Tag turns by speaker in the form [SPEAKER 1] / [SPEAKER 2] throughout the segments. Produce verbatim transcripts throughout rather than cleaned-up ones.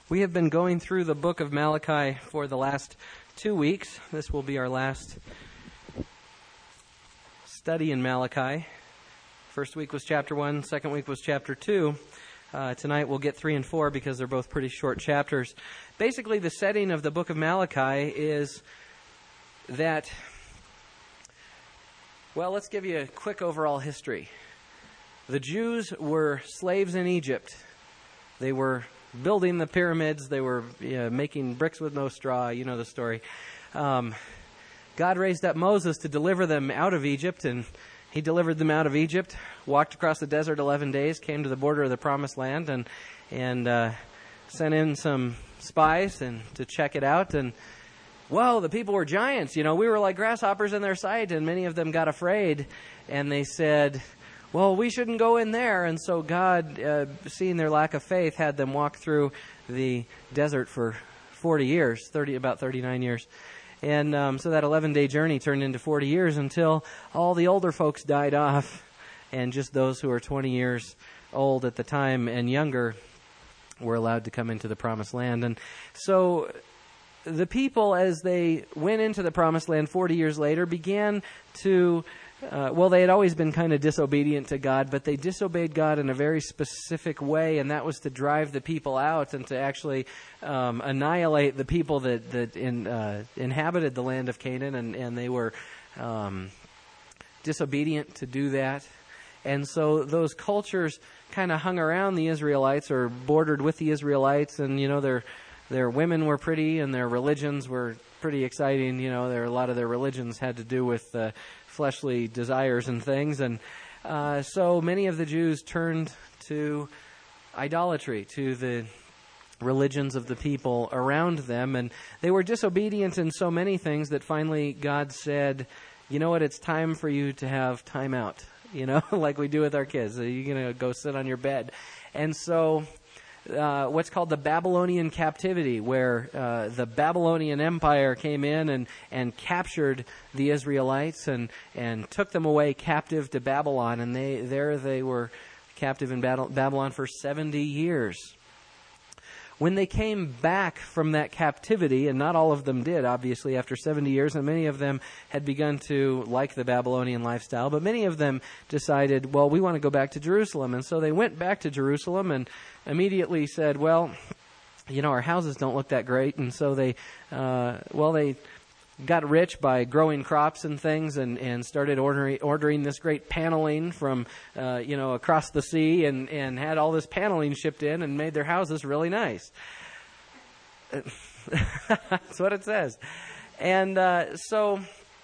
[SPEAKER 1] We have been going through the book of Malachi for the last two weeks. This will be our last study in Malachi. First week was chapter one, second week was chapter two. Uh, tonight we'll get three and four because they're both pretty short chapters. Basically, the setting of the book of Malachi is that, well, let's give you a quick overall history. The Jews were slaves in Egypt. They were building the pyramids. They were you know, making bricks with no straw. You know the story. Um, God raised up Moses to deliver them out of Egypt, and he delivered them out of Egypt, walked across the desert eleven days, came to the border of the Promised Land, and and uh, sent in some spies and to check it out. And, well, the people were giants. You know, we were like grasshoppers in their sight, and many of them got afraid, and they said, well, we shouldn't go in there. And so God, uh, seeing their lack of faith, had them walk through the desert for forty years, thirty about thirty-nine years. And um, so that eleven-day journey turned into forty years until all the older folks died off, and just those who were twenty years old at the time and younger were allowed to come into the Promised Land. And so the people, as they went into the Promised Land forty years later, began to Uh, well, they had always been kind of disobedient to God, but they disobeyed God in a very specific way, and that was to drive the people out and to actually um, annihilate the people that, that in, uh, inhabited the land of Canaan, and, and they were um, disobedient to do that. And so those cultures kind of hung around the Israelites or bordered with the Israelites, and, you know, their their women were pretty and their religions were pretty exciting. You know, there a lot of their religions had to do with uh, fleshly desires and things, and uh, so many of the Jews turned to idolatry, to the religions of the people around them, and they were disobedient in so many things that finally God said, you know what, it's time for you to have time out, you know, like we do with our kids. You're going to go sit on your bed. And so Uh, what's called the Babylonian captivity, where uh, the Babylonian Empire came in and, and captured the Israelites and, and took them away captive to Babylon, and they there they were captive in Babylon for seventy years. When they came back from that captivity, and not all of them did, obviously, after seventy years, and many of them had begun to like the Babylonian lifestyle, but many of them decided, well, we want to go back to Jerusalem. And so they went back to Jerusalem and immediately said, well, you know, our houses don't look that great. And so they, uh, well, they got rich by growing crops and things, and, and started ordering ordering this great paneling from, uh, you know, across the sea, and, and had all this paneling shipped in and made their houses really nice. That's what it says. And uh, so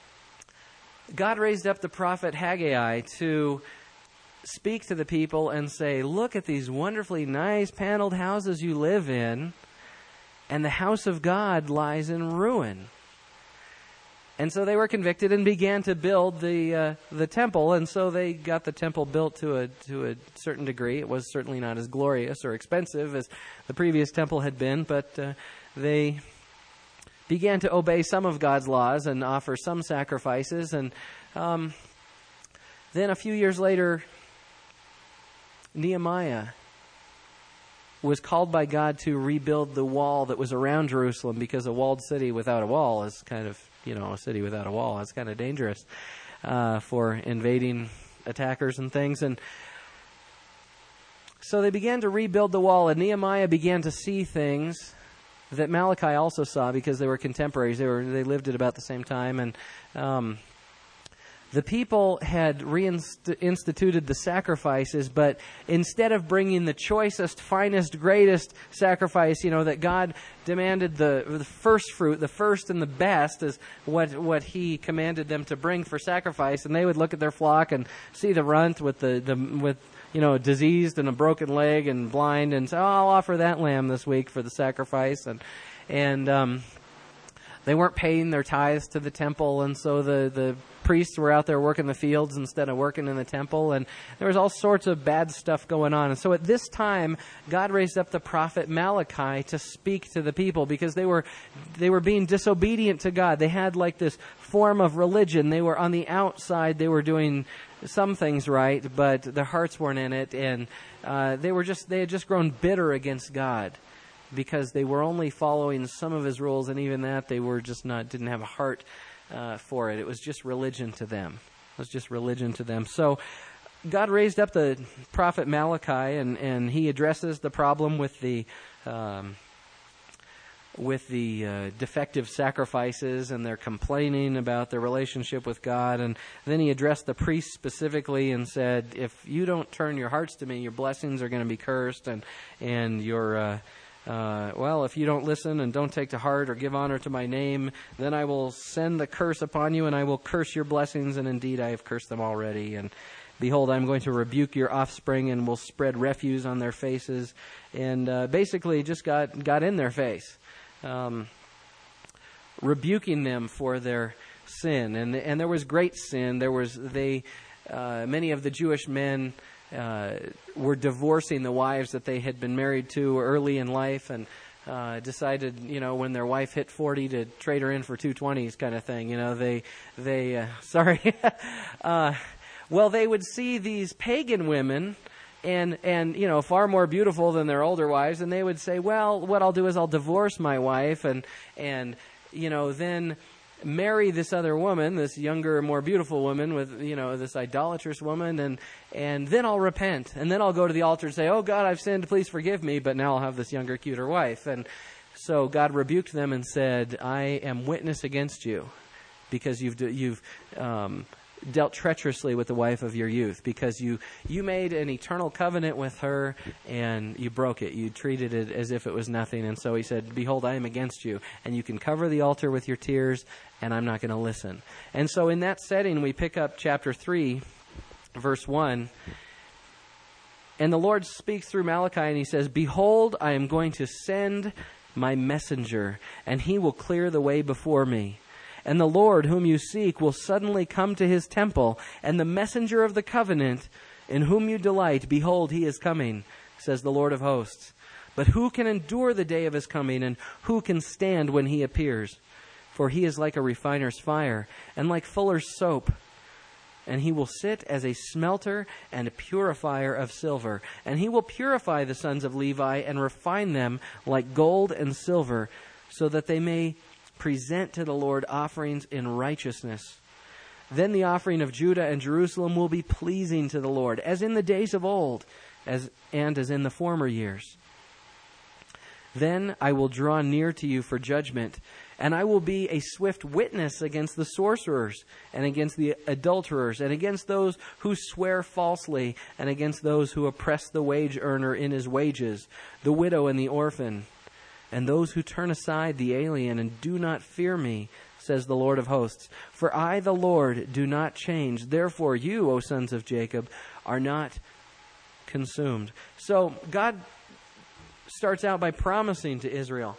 [SPEAKER 1] God raised up the prophet Haggai to speak to the people and say, look at these wonderfully nice paneled houses you live in, and the house of God lies in ruin. And so they were convicted and began to build the uh, the temple, and so they got the temple built to a to a certain degree. It was certainly not as glorious or expensive as the previous temple had been, but uh, they began to obey some of God's laws and offer some sacrifices. And um, then a few years later, Nehemiah was called by God to rebuild the wall that was around Jerusalem, because a walled city without a wall is kind of, you know, a city without a wall. It's kind of dangerous uh, for invading attackers and things. And so they began to rebuild the wall, and Nehemiah began to see things that Malachi also saw, because they were contemporaries. They were they lived at about the same time, and um, the people had reinstituted the sacrifices, but instead of bringing the choicest, finest, greatest sacrifice, you know, that God demanded, the the first fruit, the first and the best, is what what He commanded them to bring for sacrifice. And they would look at their flock and see the runt with the, the with you know diseased and a broken leg and blind, and say, "Oh, I'll offer that lamb this week for the sacrifice." And and um, they weren't paying their tithes to the temple, and so the the priests were out there working the fields instead of working in the temple, and there was all sorts of bad stuff going on. And so at this time, God raised up the prophet Malachi to speak to the people, because they were they were being disobedient to God. They had like this form of religion. They were on the outside, they were doing some things right, but their hearts weren't in it, and uh, they were just they had just grown bitter against God. because they were only following some of his rules, and even that they were just not, didn't have a heart uh, for it. It was just religion to them. It was just religion to them. So God raised up the prophet Malachi, and, and he addresses the problem with the um, with the uh, defective sacrifices, and they're complaining about their relationship with God. And then he addressed the priests specifically and said, if you don't turn your hearts to me, your blessings are going to be cursed, and and your uh, uh, well, if you don't listen and don't take to heart or give honor to my name, then I will send the curse upon you, and I will curse your blessings, and indeed I have cursed them already. And behold, I'm going to rebuke your offspring, and will spread refuse on their faces. And uh, basically just got, got in their face, um, rebuking them for their sin. And and there was great sin. There was they uh, many of the Jewish men uh, were divorcing the wives that they had been married to early in life, and uh, decided, you know, when their wife hit forty to trade her in for two twenties kind of thing. You know, they they uh, sorry. uh, Well, they would see these pagan women, and, and you know, far more beautiful than their older wives, and they would say, well, what I'll do is I'll divorce my wife, and, and you know, then marry this other woman, this younger, more beautiful woman with, you know, this idolatrous woman, and, and then I'll repent, and then I'll go to the altar and say, oh, God, I've sinned, please forgive me, but now I'll have this younger, cuter wife. And so God rebuked them and said, I am witness against you, because you've, you've, um, dealt treacherously with the wife of your youth, because you you made an eternal covenant with her and you broke it. You treated it as if it was nothing. And so he said, behold, I am against you, and you can cover the altar with your tears, and I'm not going to listen. And so in that setting, we pick up chapter three, verse one. And the Lord speaks through Malachi, and he says, behold, I am going to send my messenger, and he will clear the way before me. And the Lord whom you seek will suddenly come to his temple, and the messenger of the covenant in whom you delight, behold, he is coming, says the Lord of hosts. But who can endure the day of his coming, and who can stand when he appears? For he is like a refiner's fire, and like fuller's soap. And he will sit as a smelter and a purifier of silver. And he will purify the sons of Levi, and refine them like gold and silver, so that they may present to the Lord offerings in righteousness. Then the offering of Judah and Jerusalem will be pleasing to the Lord, as in the days of old, as and as in the former years. Then I will draw near to you for judgment, and I will be a swift witness against the sorcerers, and against the adulterers, and against those who swear falsely, and against those who oppress the wage earner in his wages, the widow and the orphan, and those who turn aside the alien and do not fear me, says the Lord of hosts. For I, the Lord, do not change. Therefore you, O sons of Jacob, are not consumed. So God starts out by promising to Israel,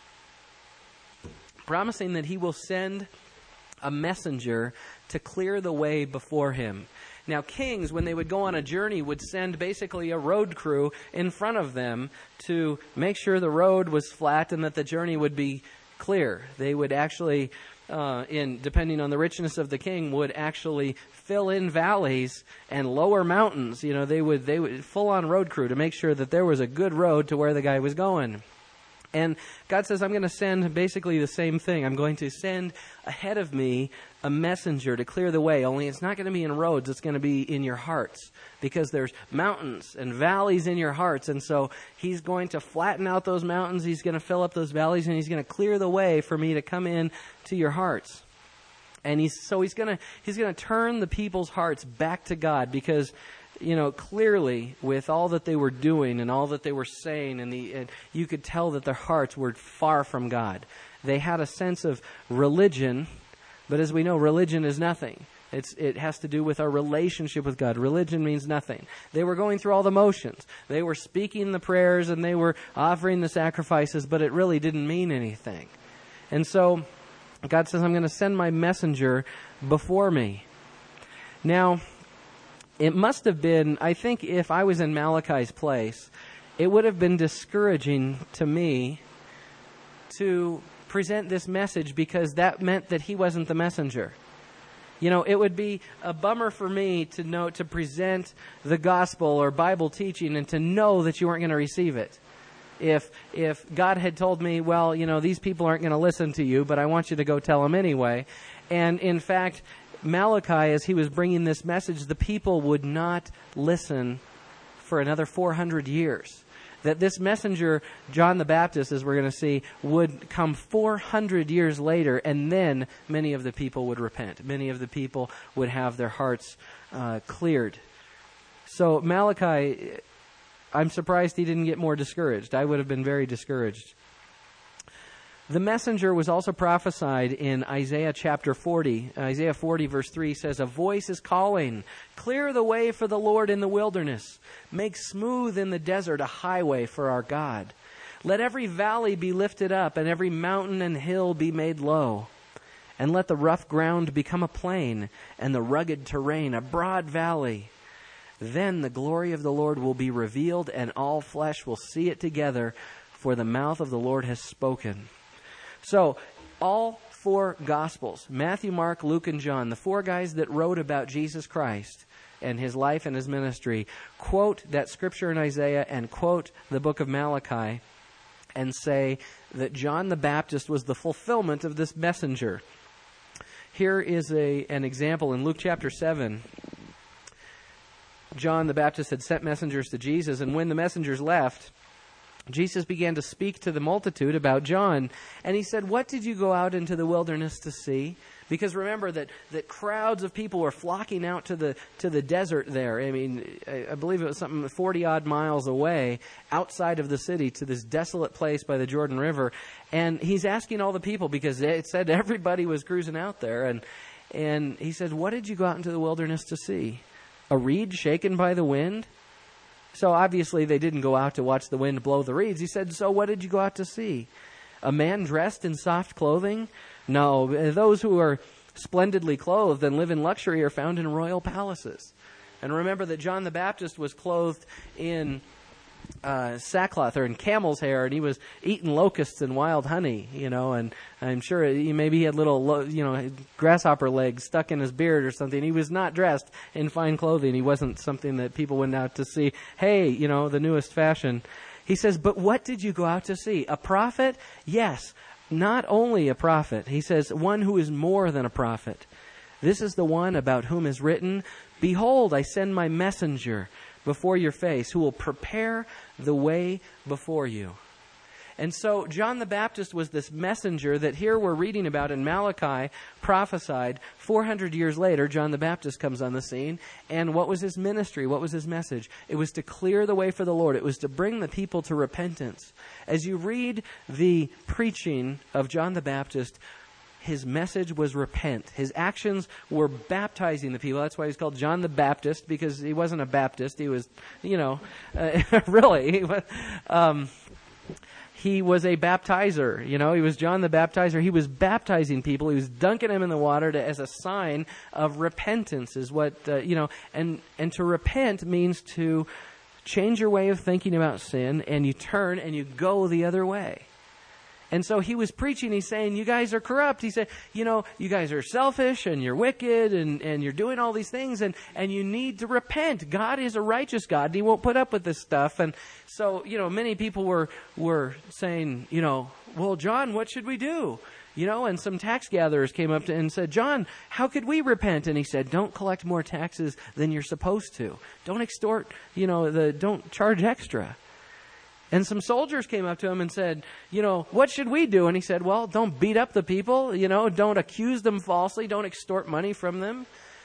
[SPEAKER 1] promising that he will send a messenger to clear the way before him. Now, kings, when they would go on a journey, would send basically a road crew in front of them to make sure the road was flat and that the journey would be clear. They would actually, uh, in depending on the richness of the king, would actually fill in valleys and lower mountains. You know, they would they would full-on road crew to make sure that there was a good road to where the guy was going. And God says, I'm going to send basically the same thing. I'm going to send ahead of me a messenger to clear the way, only it's not going to be in roads, it's going to be in your hearts, because there's mountains and valleys in your hearts. And so he's going to flatten out those mountains, he's going to fill up those valleys, and he's going to clear the way for me to come in to your hearts. And he's so he's going to he's going to turn the people's hearts back to God, because you know, clearly with all that they were doing and all that they were saying, and the and you could tell that their hearts were far from God. They had a sense of religion, but as we know, religion is nothing. It's it has to do with our relationship with God. Religion means nothing. They were going through all the motions. They were speaking the prayers and they were offering the sacrifices, but it really didn't mean anything. And so God says, I'm going to send my messenger before me. Now, it must have been, I think if I was in Malachi's place, it would have been discouraging to me to present this message, because that meant that he wasn't the messenger. You know, it would be a bummer for me to know, to present the gospel or Bible teaching and to know that you weren't going to receive it. if if God had told me, well, you know, these people aren't going to listen to you, but I want you to go tell them anyway. And in fact, Malachi, as he was bringing this message, the people would not listen for another four hundred years. That this messenger, John the Baptist, as we're going to see, would come four hundred years later, and then many of the people would repent. Many of the people would have their hearts uh, cleared. So Malachi, I'm surprised he didn't get more discouraged. I would have been very discouraged. The messenger was also prophesied in Isaiah chapter forty. Isaiah forty verse three says, "A voice is calling, clear the way for the Lord in the wilderness. Make smooth in the desert a highway for our God. Let every valley be lifted up and every mountain and hill be made low. And let the rough ground become a plain and the rugged terrain a broad valley. Then the glory of the Lord will be revealed and all flesh will see it together, for the mouth of the Lord has spoken." So, all four Gospels, Matthew, Mark, Luke, and John, the four guys that wrote about Jesus Christ and his life and his ministry, quote that scripture in Isaiah and quote the book of Malachi and say that John the Baptist was the fulfillment of this messenger. Here is a an example in Luke chapter seven. John the Baptist had sent messengers to Jesus, and when the messengers left, Jesus began to speak to the multitude about John. And he said, "What did you go out into the wilderness to see?" Because remember that, that crowds of people were flocking out to the to the desert there. I mean, I, I believe it was something forty-odd miles away outside of the city to this desolate place by the Jordan River. And he's asking all the people, because it said everybody was cruising out there. And, and he said, "What did you go out into the wilderness to see? A reed shaken by the wind?" So obviously they didn't go out to watch the wind blow the reeds. He said, "So what did you go out to see? A man dressed in soft clothing? No, those who are splendidly clothed and live in luxury are found in royal palaces." And remember that John the Baptist was clothed in uh, sackcloth or in camel's hair, and he was eating locusts and wild honey, you know, and I'm sure he, maybe he had little, you know, grasshopper legs stuck in his beard or something. He was not dressed in fine clothing. He wasn't something that people went out to see, hey, you know, the newest fashion. He says, "But what did you go out to see? A prophet? Yes, not only a prophet." He says, "One who is more than a prophet. This is the one about whom is written, 'Behold, I send my messenger before your face, who will prepare the way before you.'" And so John the Baptist was this messenger that here we're reading about in Malachi, prophesied. four hundred years later, John the Baptist comes on the scene. And what was his ministry? What was his message? It was to clear the way for the Lord. It was to bring the people to repentance. As you read the preaching of John the Baptist, his message was repent. His actions were baptizing the people. That's why he's called John the Baptist, because he wasn't a Baptist. He was, you know, uh, really, he was, um, he was a baptizer. You know, he was John the Baptizer. He was baptizing people. He was dunking them in the water to, as a sign of repentance, is what, uh, you know, and, and to repent means to change your way of thinking about sin, and you turn and you go the other way. And so he was preaching, he's saying, you guys are corrupt. He said, you know, you guys are selfish and you're wicked and, and you're doing all these things and, and you need to repent. God is a righteous God and he won't put up with this stuff. And so, you know, many people were, were saying, you know, well, John, what should we do? You know, and some tax gatherers came up to and said, John, how could we repent? And he said, don't collect more taxes than you're supposed to. Don't extort, you know, the don't charge extra. And some soldiers came up to him and said, you know, what should we do? And he said, well, don't beat up the people, you know, don't accuse them falsely, don't extort money from them.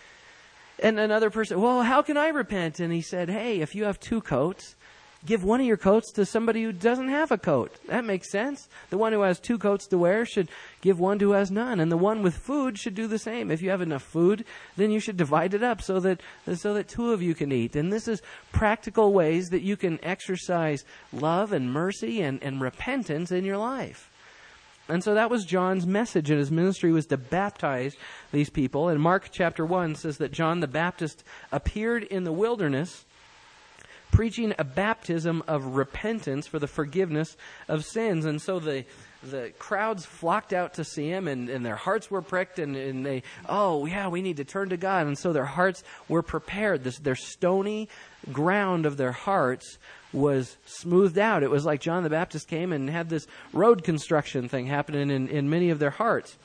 [SPEAKER 1] And another person, well, how can I repent? And he said, hey, if you have two coats, give one of your coats to somebody who doesn't have a coat. That makes sense. The one who has two coats to wear should give one to who has none. And the one with food should do the same. If you have enough food, then you should divide it up so that so that two of you can eat. And this is practical ways that you can exercise love and mercy and, and repentance in your life. And so that was John's message, and his ministry was to baptize these people. And Mark chapter one says that John the Baptist appeared in the wilderness preaching a baptism of repentance for the forgiveness of sins. And so the the crowds flocked out to see him, and, and their hearts were pricked, and, and they, oh, yeah, we need to turn to God. And so their hearts were prepared. This, their stony ground of their hearts was smoothed out. It was like John the Baptist came and had this road construction thing happening in, in many of their hearts.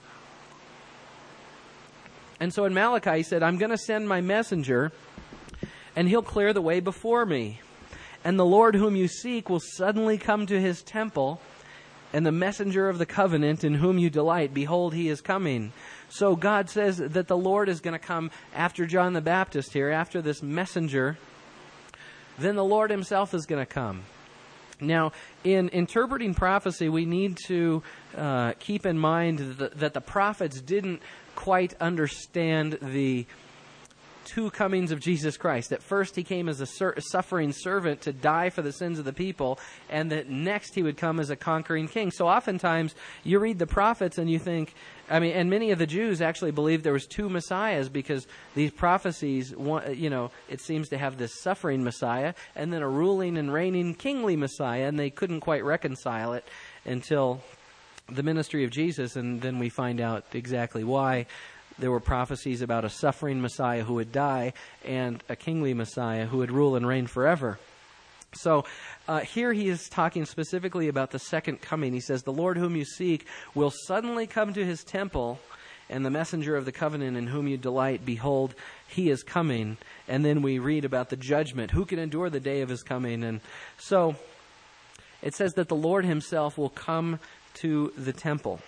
[SPEAKER 1] And so in Malachi, he said, I'm going to send my messenger, and he'll clear the way before me. And the Lord whom you seek will suddenly come to his temple, and the messenger of the covenant in whom you delight, behold, he is coming. So God says that the Lord is going to come after John the Baptist here, after this messenger. Then the Lord himself is going to come. Now, in interpreting prophecy, we need to uh, keep in mind that, that the prophets didn't quite understand the two comings of Jesus Christ. At first, he came as a sur- suffering servant to die for the sins of the people, and that next he would come as a conquering king. So oftentimes, you read the prophets and you think, I mean, and many of the Jews actually believed there was two messiahs, because these prophecies, you know, it seems to have this suffering Messiah and then a ruling and reigning kingly Messiah, and they couldn't quite reconcile it until the ministry of Jesus, and then we find out exactly why. There were prophecies about a suffering Messiah who would die and a kingly Messiah who would rule and reign forever. So uh, here he is talking specifically about the second coming. He says, the Lord whom you seek will suddenly come to his temple, and the messenger of the covenant in whom you delight, behold, he is coming. And then we read about the judgment. Who can endure the day of his coming? And so it says that the Lord himself will come to the temple.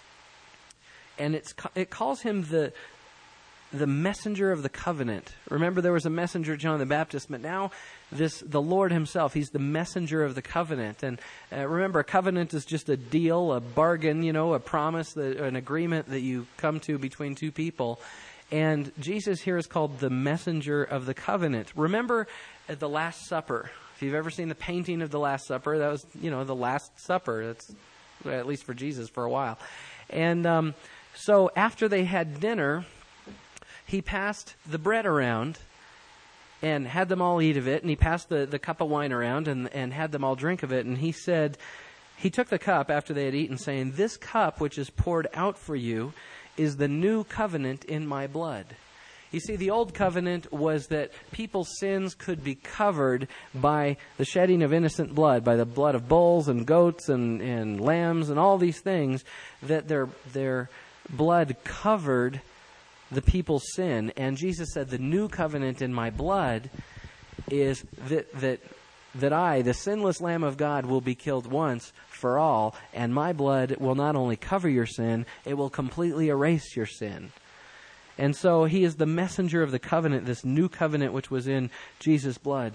[SPEAKER 1] And it's it calls him the the messenger of the covenant. Remember, there was a messenger, John the Baptist, but now this the Lord himself, he's the messenger of the covenant. And uh, remember, a covenant is just a deal, a bargain, you know, a promise, that, an agreement that you come to between two people. And Jesus here is called the messenger of the covenant. Remember at the Last Supper, if you've ever seen the painting of the Last Supper, that was, you know, the Last Supper. That's at least for Jesus for a while. And um So after they had dinner, he passed the bread around and had them all eat of it. And he passed the, the cup of wine around and, and had them all drink of it. And he said, he took the cup after they had eaten, saying, this cup which is poured out for you is the new covenant in my blood. You see, the old covenant was that people's sins could be covered by the shedding of innocent blood, by the blood of bulls and goats and, and lambs and all these things, that their their blood covered the people's sin. And Jesus said, the new covenant in my blood is that that that I, the sinless Lamb of God, will be killed once for all, and my blood will not only cover your sin, it will completely erase your sin. And so he is the messenger of the covenant, this new covenant which was in Jesus' blood.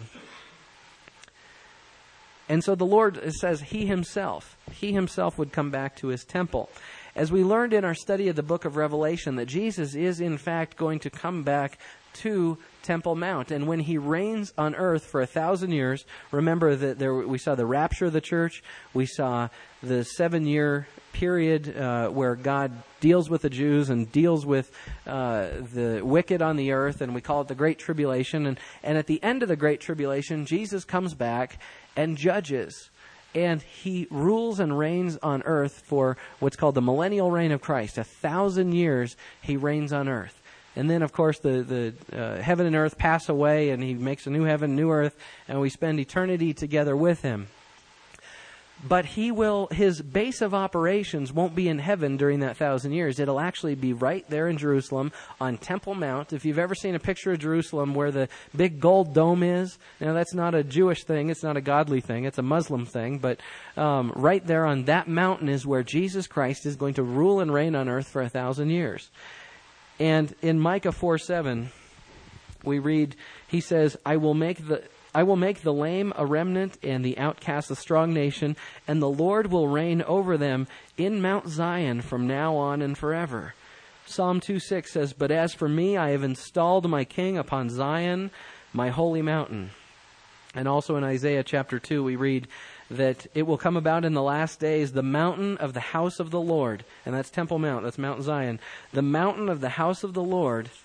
[SPEAKER 1] And so the Lord says he himself, he himself would come back to his temple. As we learned in our study of the book of Revelation, that Jesus is in fact going to come back to Temple Mount. And when he reigns on earth for a thousand years, remember that there we saw the rapture of the church, we saw the seven-year period uh, where God deals with the Jews and deals with uh, the wicked on the earth, and we call it the Great Tribulation. And, and at the end of the Great Tribulation, Jesus comes back and judges. And he rules and reigns on earth for what's called the millennial reign of Christ. A thousand years he reigns on earth. And then, of course, the, the uh, heaven and earth pass away, and he makes a new heaven, new earth, and we spend eternity together with him. But he will, his base of operations won't be in heaven during that thousand years. It'll actually be right there in Jerusalem on Temple Mount. If you've ever seen a picture of Jerusalem where the big gold dome is, now that's not a Jewish thing, it's not a godly thing, it's a Muslim thing, but um, right there on that mountain is where Jesus Christ is going to rule and reign on earth for a thousand years. And in Micah four seven, we read, he says, I will make the... I will make the lame a remnant and the outcast a strong nation, and the Lord will reign over them in Mount Zion from now on and forever. Psalm two six says, but as for me, I have installed my king upon Zion, my holy mountain. And also in Isaiah chapter two, we read that it will come about in the last days, the mountain of the house of the Lord, and that's Temple Mount, that's Mount Zion, the mountain of the house of the Lord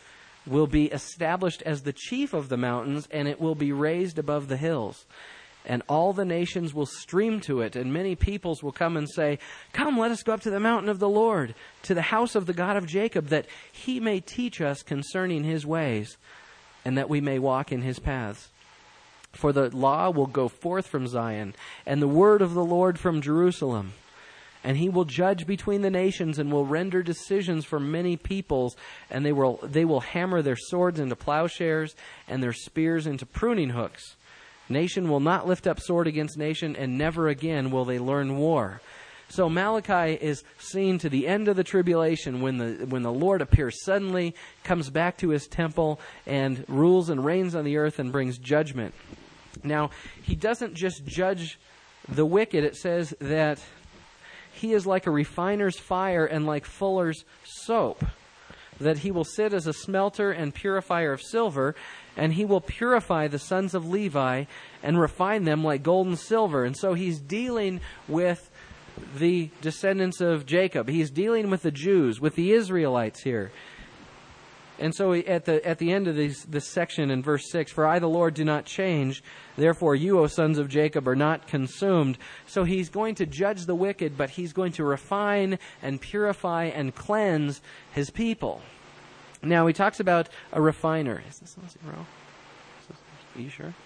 [SPEAKER 1] will be established as the chief of the mountains, and it will be raised above the hills. And all the nations will stream to it, and many peoples will come and say, "Come, let us go up to the mountain of the Lord, to the house of the God of Jacob, that he may teach us concerning his ways, and that we may walk in his paths. For the law will go forth from Zion, and the word of the Lord from Jerusalem. And he will judge between the nations, and will render decisions for many peoples, and they will they will hammer their swords into plowshares, and their spears into pruning hooks. Nation will not lift up sword against nation, and never again will they learn war." So Malachi is seen to the end of the tribulation when the when the Lord appears suddenly, comes back to his temple, and rules and reigns on the earth and brings judgment. Now, he doesn't just judge the wicked. It says that he is like a refiner's fire and like fuller's soap, that he will sit as a smelter and purifier of silver, and he will purify the sons of Levi and refine them like gold and silver. And so he's dealing with the descendants of Jacob. He's dealing with the Jews, with the Israelites here. And so at the at the end of this, this section in verse six, "For I, the Lord, do not change. Therefore you, O sons of Jacob, are not consumed." So he's going to judge the wicked, but he's going to refine and purify and cleanse his people. Now, he talks about a refiner. Is this on zero? Are you sure?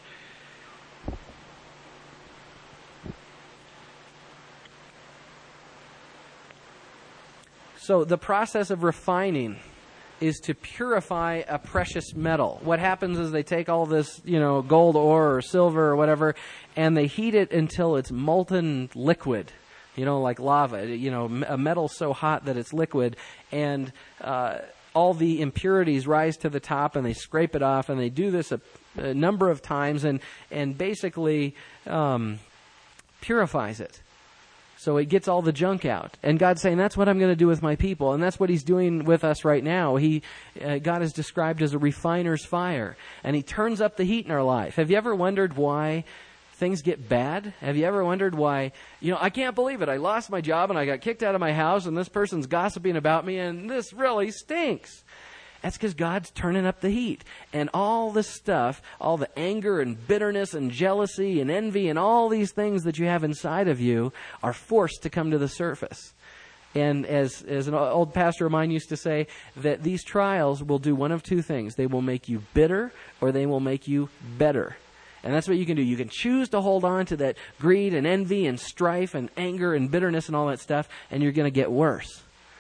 [SPEAKER 1] So the process of refining is to purify a precious metal. What happens is they take all this, you know, gold ore or silver or whatever, and they heat it until it's molten liquid. You know, like lava. You know, a metal so hot that it's liquid, and uh, all the impurities rise to the top, and they scrape it off, and they do this a, a number of times, and and basically um, purifies it. So it gets all the junk out. And God's saying, that's what I'm going to do with my people. And that's what he's doing with us right now. He, uh, God is described as a refiner's fire. And he turns up the heat in our life. Have you ever wondered why things get bad? Have you ever wondered why, you know, I can't believe it. I lost my job and I got kicked out of my house and this person's gossiping about me and this really stinks. That's because God's turning up the heat. And all this stuff, all the anger and bitterness and jealousy and envy and all these things that you have inside of you are forced to come to the surface. And as, as an old pastor of mine used to say, that these trials will do one of two things. They will make you bitter or they will make you better. And that's what you can do. You can choose to hold on to that greed and envy and strife and anger and bitterness and all that stuff, and you're going to get worse.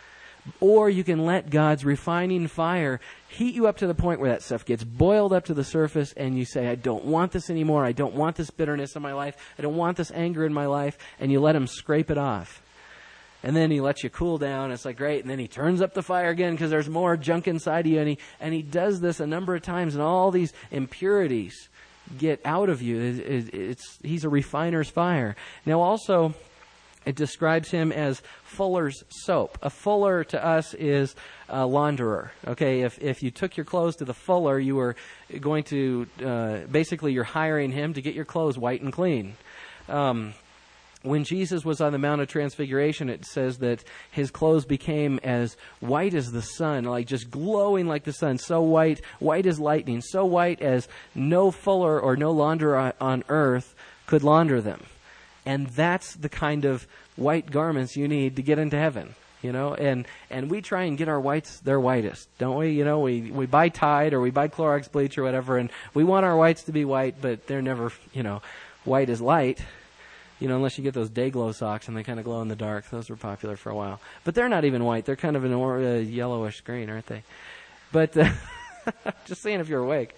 [SPEAKER 1] Or you can let God's refining fire heat you up to the point where that stuff gets boiled up to the surface and you say, I don't want this anymore. I don't want this bitterness in my life. I don't want this anger in my life. And you let him scrape it off. And then he lets you cool down. It's like, great. And then he turns up the fire again because there's more junk inside of you. And he, and he does this a number of times, and all these impurities get out of you. It, it, it's, he's a refiner's fire. Now also, it describes him as fuller's soap. A fuller to us is a launderer. Okay, if if you took your clothes to the fuller, you were going to, uh, basically you're hiring him to get your clothes white and clean. Um, when Jesus was on the Mount of Transfiguration, it says that his clothes became as white as the sun, like just glowing like the sun, so white, white as lightning, so white as no fuller or no launderer on earth could launder them. And that's the kind of white garments you need to get into heaven, you know. And and we try and get our whites their whitest, don't we? You know, we, we buy Tide or we buy Clorox bleach or whatever, and we want our whites to be white, but they're never, you know, white as light, you know, unless you get those day glow socks and they kind of glow in the dark. Those were popular for a while. But they're not even white. They're kind of an or, uh, yellowish green, aren't they? But uh, just saying if you're awake.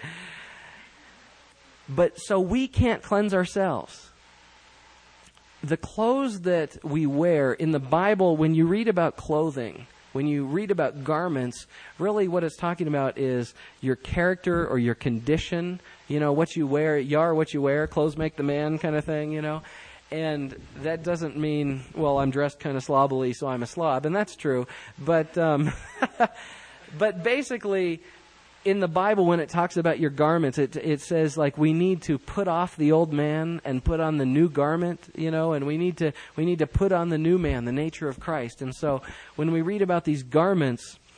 [SPEAKER 1] But so we can't cleanse ourselves. The clothes that we wear in the Bible, when you read about clothing, when you read about garments, really what it's talking about is your character or your condition. You know, what you wear, you are what you wear, clothes make the man kind of thing, you know. And that doesn't mean, well, I'm dressed kind of slobbily, so I'm a slob. And that's true. But, um, but basically, in the Bible, when it talks about your garments, it it says like we need to put off the old man and put on the new garment, you know, and we need to we need to put on the new man, the nature of Christ. And so when we read about these garments,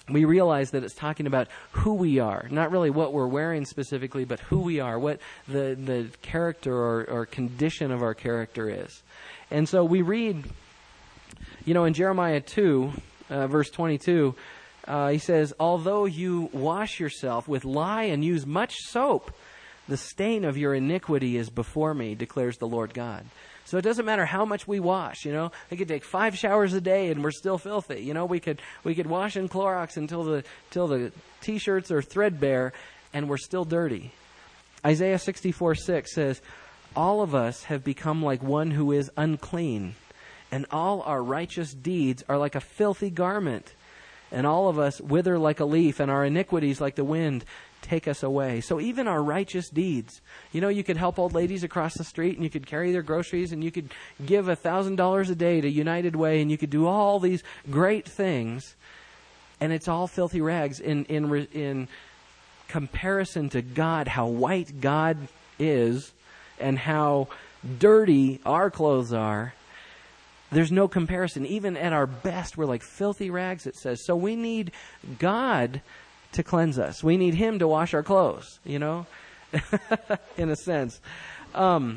[SPEAKER 1] we realize that it's talking about who we are, not really what we're wearing specifically, but who we are, what the, the character or, or condition of our character is. And so we read, you know, in Jeremiah two, uh, verse twenty-two, uh, he says, although you wash yourself with lye and use much soap, the stain of your iniquity is before me, declares the Lord God. So it doesn't matter how much we wash, you know. We could take five showers a day and we're still filthy. You know, we could we could wash in Clorox until the till the T-shirts are threadbare and we're still dirty. Isaiah sixty-four six says, all of us have become like one who is unclean, and all our righteous deeds are like a filthy garment. And all of us wither like a leaf, and our iniquities like the wind take us away. So even our righteous deeds, you know, you could help old ladies across the street and you could carry their groceries and you could give a thousand dollars a day to United Way and you could do all these great things, and it's all filthy rags in in in comparison to God, how white God is and how dirty our clothes are. There's no comparison. Even at our best, we're like filthy rags, it says. So we need God to cleanse us. We need Him to wash our clothes, you know, in a sense. Um,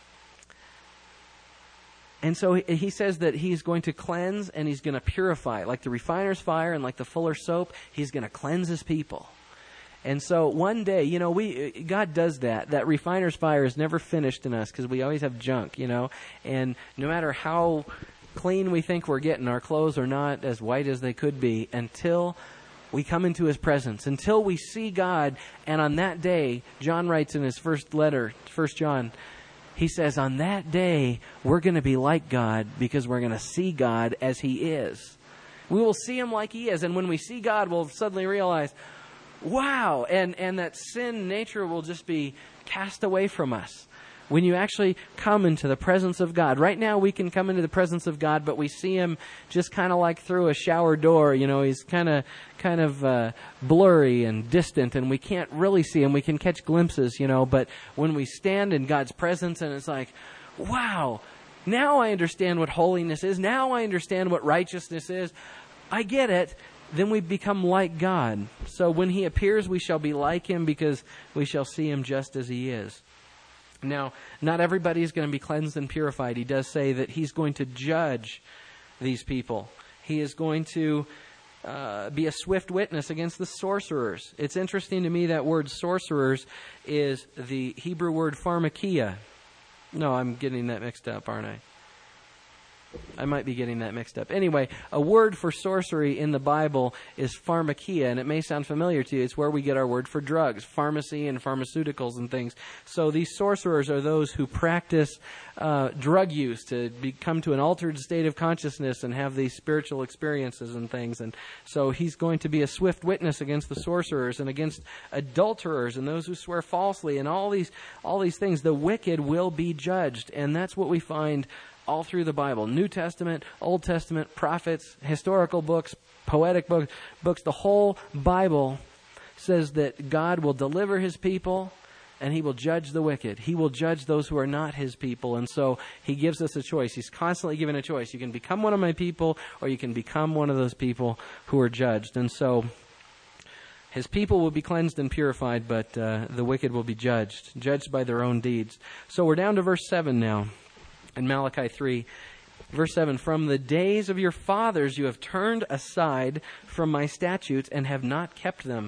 [SPEAKER 1] and so he, he says that He's going to cleanse and He's going to purify. Like the refiner's fire and like the fuller's soap, He's going to cleanse His people. And so one day, you know, we God does that. That refiner's fire is never finished in us because we always have junk, you know. And no matter how clean we think we're getting, our clothes are not as white as they could be until we come into His presence, until we see God. And on that day, John writes in his first letter, First John, he says, on that day, we're going to be like God because we're going to see God as He is. We will see Him like He is. And when we see God, we'll suddenly realize, wow, and, and that sin nature will just be cast away from us. When you actually come into the presence of God. Right now we can come into the presence of God, but we see Him just kind of like through a shower door. You know, He's kind of kind of uh, blurry and distant, and we can't really see Him. We can catch glimpses, you know, but when we stand in God's presence and it's like, wow, now I understand what holiness is. Now I understand what righteousness is. I get it. Then we become like God. So when He appears, we shall be like Him because we shall see Him just as He is. Now, not everybody is going to be cleansed and purified. He does say that He's going to judge these people. He is going to uh, be a swift witness against the sorcerers. It's interesting to me that word sorcerers is the Hebrew word pharmakia. No, I'm getting that mixed up, aren't I? I might be getting that mixed up. Anyway, a word for sorcery in the Bible is pharmakia, and it may sound familiar to you. It's where we get our word for drugs, pharmacy and pharmaceuticals and things. So these sorcerers are those who practice uh, drug use to be, come to an altered state of consciousness and have these spiritual experiences and things. And so He's going to be a swift witness against the sorcerers and against adulterers and those who swear falsely and all these all these things. The wicked will be judged, and that's what we find all through the Bible. New Testament, Old Testament, prophets, historical books, poetic books, books. The whole Bible says that God will deliver His people and He will judge the wicked. He will judge those who are not His people. And so He gives us a choice. He's constantly given a choice. You can become one of my people or you can become one of those people who are judged. And so His people will be cleansed and purified, but uh, the wicked will be judged, judged by their own deeds. So we're down to verse seven now. In Malachi three, verse seven, from the days of your fathers you have turned aside from my statutes and have not kept them.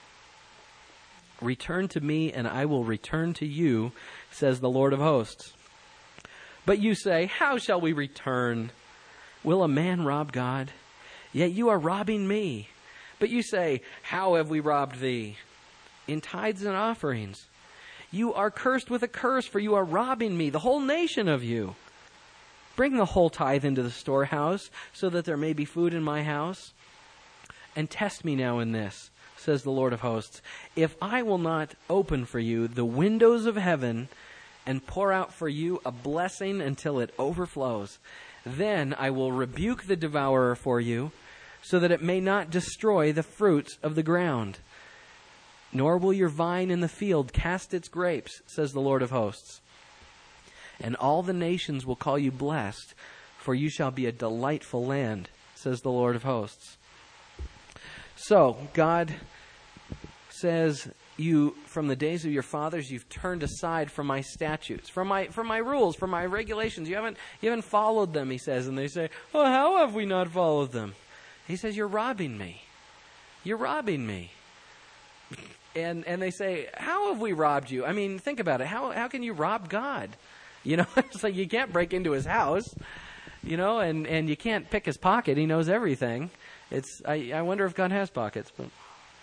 [SPEAKER 1] Return to me and I will return to you, says the Lord of hosts. But you say, how shall we return? Will a man rob God? Yet you are robbing me. But you say, how have we robbed thee? In tithes and offerings. You are cursed with a curse, for you are robbing me, the whole nation of you. Bring the whole tithe into the storehouse, so that there may be food in my house. And test me now in this, says the Lord of hosts, if I will not open for you the windows of heaven and pour out for you a blessing until it overflows. Then I will rebuke the devourer for you, so that it may not destroy the fruits of the ground. Nor will your vine in the field cast its grapes, says the Lord of hosts. And all the nations will call you blessed, for you shall be a delightful land, says the Lord of hosts. So, God says, you, from the days of your fathers, you've turned aside from my statutes, from my from my rules, from my regulations. You haven't you haven't followed them, he says. And they say, oh, how have we not followed them? He says, you're robbing me. You're robbing me. And and they say, how have we robbed you? I mean, think about it. How how can you rob God? You know, it's like you can't break into his house, you know, and, and you can't pick his pocket. He knows everything. It's I, I wonder if God has pockets. But,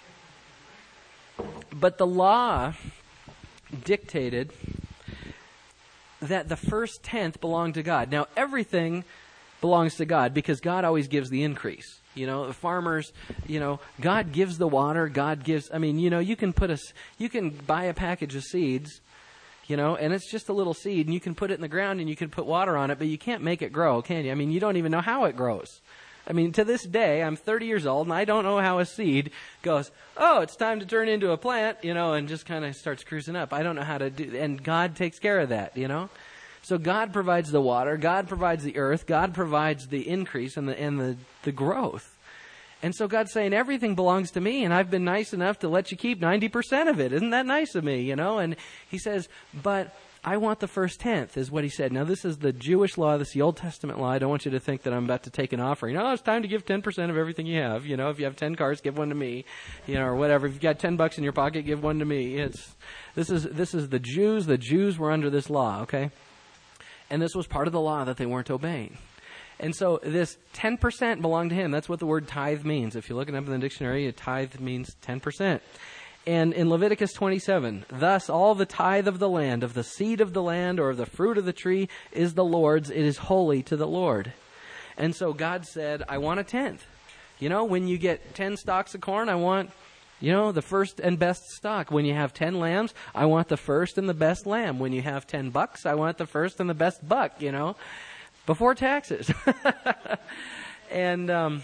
[SPEAKER 1] but the law dictated that the first tenth belonged to God. Now, everything belongs to God because God always gives the increase. You know, the farmers, you know, God gives the water. God gives, I mean, you know, you can put a, you can buy a package of seeds, you know, and it's just a little seed, and you can put it in the ground and you can put water on it, but you can't make it grow, can you? I mean, you don't even know how it grows. I mean, to this day, I'm thirty years old, and I don't know how a seed goes, oh, it's time to turn into a plant, you know, and just kind of starts cruising up. I don't know how to do, and God takes care of that, you know. So God provides the water, God provides the earth, God provides the increase and the and the, the growth. And so God's saying, everything belongs to me, and I've been nice enough to let you keep ninety percent of it. Isn't that nice of me, you know? And he says, but I want the first tenth, is what he said. Now, this is the Jewish law. This is the Old Testament law. I don't want you to think that I'm about to take an offering. No, it's time to give ten percent of everything you have. You know, if you have ten cars, give one to me, you know, or whatever. If you've got ten bucks in your pocket, give one to me. It's this is this is the Jews. The Jews were under this law, okay? And this was part of the law that they weren't obeying. And so this ten percent belonged to him. That's what the word tithe means. If you look it up in the dictionary, a tithe means ten percent. And in Leviticus twenty-seven, thus all the tithe of the land, of the seed of the land, or of the fruit of the tree, is the Lord's. It is holy to the Lord. And so God said, I want a tenth. You know, when you get ten stalks of corn, I want, you know, the first and best stock. When you have ten lambs, I want the first and the best lamb. When you have ten bucks, I want the first and the best buck, you know, before taxes. and um,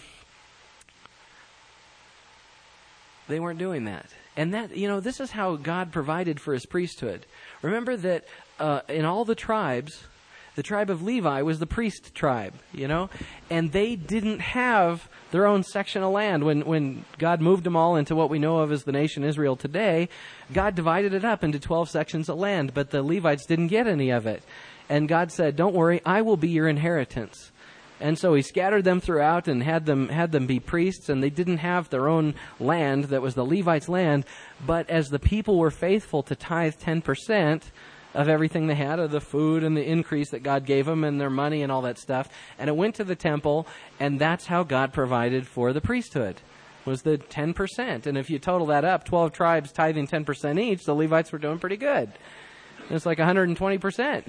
[SPEAKER 1] they weren't doing that. And that, you know, this is how God provided for his priesthood. Remember that uh, in all the tribes, the tribe of Levi was the priest tribe, you know, and they didn't have their own section of land. When when God moved them all into what we know of as the nation Israel today, God divided it up into twelve sections of land, but the Levites didn't get any of it. And God said, don't worry, I will be your inheritance. And so he scattered them throughout and had them had them be priests, and they didn't have their own land that was the Levites' land. But as the people were faithful to tithe ten percent of everything they had, of the food and the increase that God gave them and their money and all that stuff, and it went to the temple, and that's how God provided for the priesthood, was the ten percent. And if you total that up, twelve tribes tithing ten percent each, the Levites were doing pretty good. It's like one hundred twenty percent.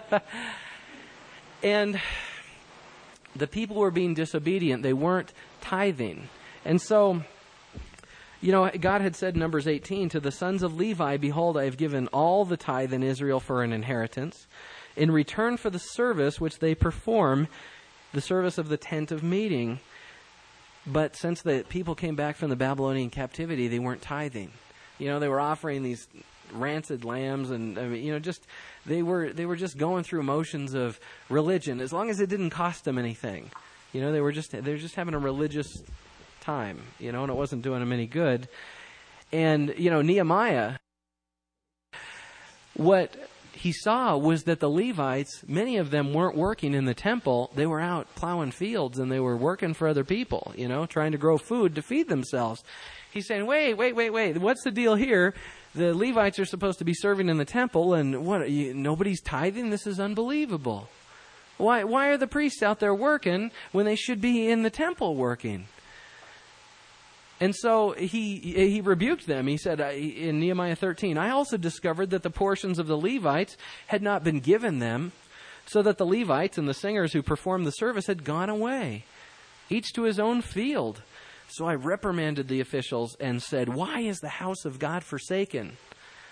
[SPEAKER 1] And the people were being disobedient. They weren't tithing. And so, you know, God had said in Numbers eighteen, to the sons of Levi, behold, I have given all the tithe in Israel for an inheritance, in return for the service which they perform, the service of the tent of meeting. But since the people came back from the Babylonian captivity, they weren't tithing. You know, they were offering these rancid lambs, and I mean, you know, just they were they were just going through motions of religion, as long as it didn't cost them anything. You know, they were just they were just having a religious time, you know, and it wasn't doing them any good. And you know, Nehemiah, what he saw was that the Levites, many of them weren't working in the temple. They were out plowing fields, and they were working for other people, you know, trying to grow food to feed themselves. He's saying, wait, wait, wait, wait, what's the deal here? The Levites are supposed to be serving in the temple, and what? You, nobody's tithing? This is unbelievable. Why, why are the priests out there working when they should be in the temple working? And so he he rebuked them. He said in Nehemiah thirteen, I also discovered that the portions of the Levites had not been given them, so that the Levites and the singers who performed the service had gone away, each to his own field. So I reprimanded the officials and said, why is the house of God forsaken?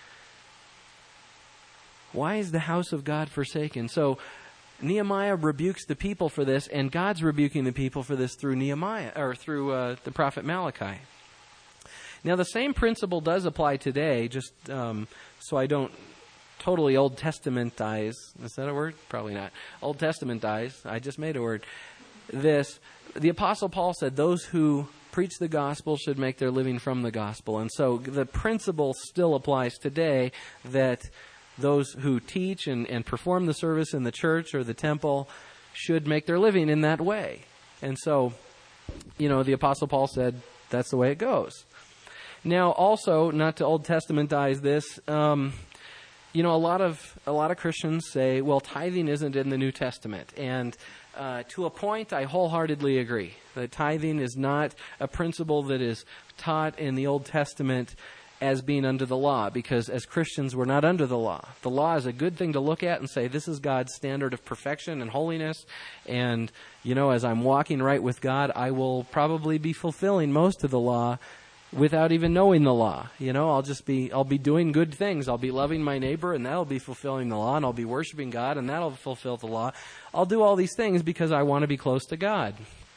[SPEAKER 1] Why is the house of God forsaken? So Nehemiah rebukes the people for this, and God's rebuking the people for this through Nehemiah, or through uh, the prophet Malachi. Now, the same principle does apply today, just um, so I don't totally Old Testamentize. Is that a word? Probably not. Old Testamentize. I just made a word. This, the Apostle Paul said, those who preach the gospel should make their living from the gospel. And so the principle still applies today that those who teach and, and perform the service in the church or the temple should make their living in that way. And so, you know, the Apostle Paul said that's the way it goes. Now, also, not to Old Testamentize this, um, you know, a lot of a lot of Christians say, well, tithing isn't in the New Testament. And uh, to a point, I wholeheartedly agree. That tithing is not a principle that is taught in the Old Testament as being under the law, because as Christians, we're not under the law. The law is a good thing to look at and say, this is God's standard of perfection and holiness, and, you know, as I'm walking right with God, I will probably be fulfilling most of the law without even knowing the law. You know, I'll just be, I'll be doing good things. I'll be loving my neighbor, and that'll be fulfilling the law, and I'll be worshiping God, and that'll fulfill the law. I'll do all these things because I want to be close to God.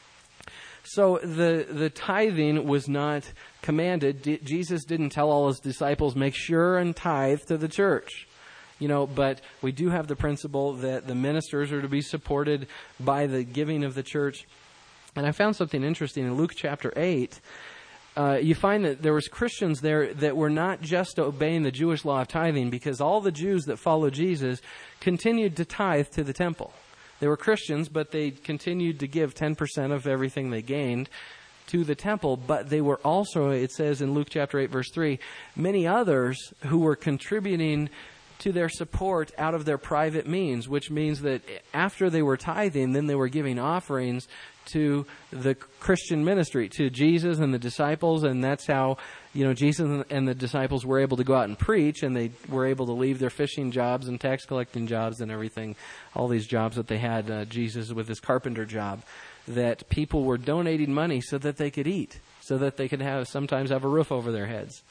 [SPEAKER 1] So the the tithing was not commanded. D- Jesus didn't tell all his disciples, make sure and tithe to the church. You know, but we do have the principle that the ministers are to be supported by the giving of the church. And I found something interesting in Luke chapter eight. Uh, you find that there was Christians there that were not just obeying the Jewish law of tithing, because all the Jews that followed Jesus continued to tithe to the temple. They were Christians, but they continued to give ten percent of everything they gained to the temple. But they were also, it says in Luke chapter eight, verse three, many others who were contributing to their support out of their private means, which means that after they were tithing, then they were giving offerings to the Christian ministry, to Jesus and the disciples, and that's how, you know, Jesus and the disciples were able to go out and preach, and they were able to leave their fishing jobs and tax collecting jobs and everything, all these jobs that they had, uh, Jesus with his carpenter job, that people were donating money so that they could eat, so that they could have sometimes have a roof over their heads.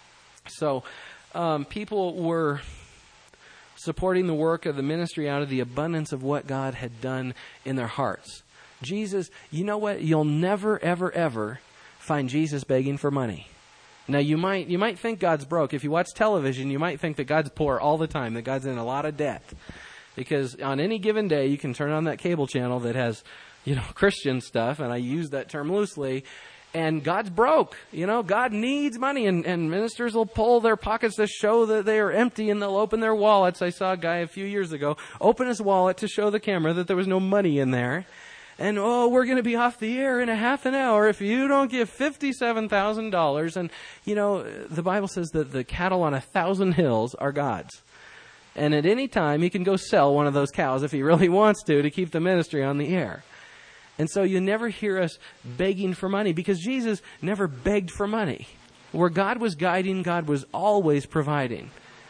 [SPEAKER 1] So um, people were supporting the work of the ministry out of the abundance of what God had done in their hearts. Jesus, you know what? You'll never, ever, ever find Jesus begging for money. Now, you might you might think God's broke. If you watch television, you might think that God's poor all the time, that God's in a lot of debt. Because on any given day, you can turn on that cable channel that has, you know, Christian stuff, and I use that term loosely, and God's broke. You know, God needs money, and, and ministers will pull their pockets to show that they are empty, and they'll open their wallets. I saw a guy a few years ago open his wallet to show the camera that there was no money in there. And, oh, we're going to be off the air in a half an hour if you don't give fifty-seven thousand dollars. And, you know, the Bible says that the cattle on a thousand hills are God's. And at any time, he can go sell one of those cows if he really wants to, to keep the ministry on the air. And so you never hear us begging for money, because Jesus never begged for money. Where God was guiding, God was always providing.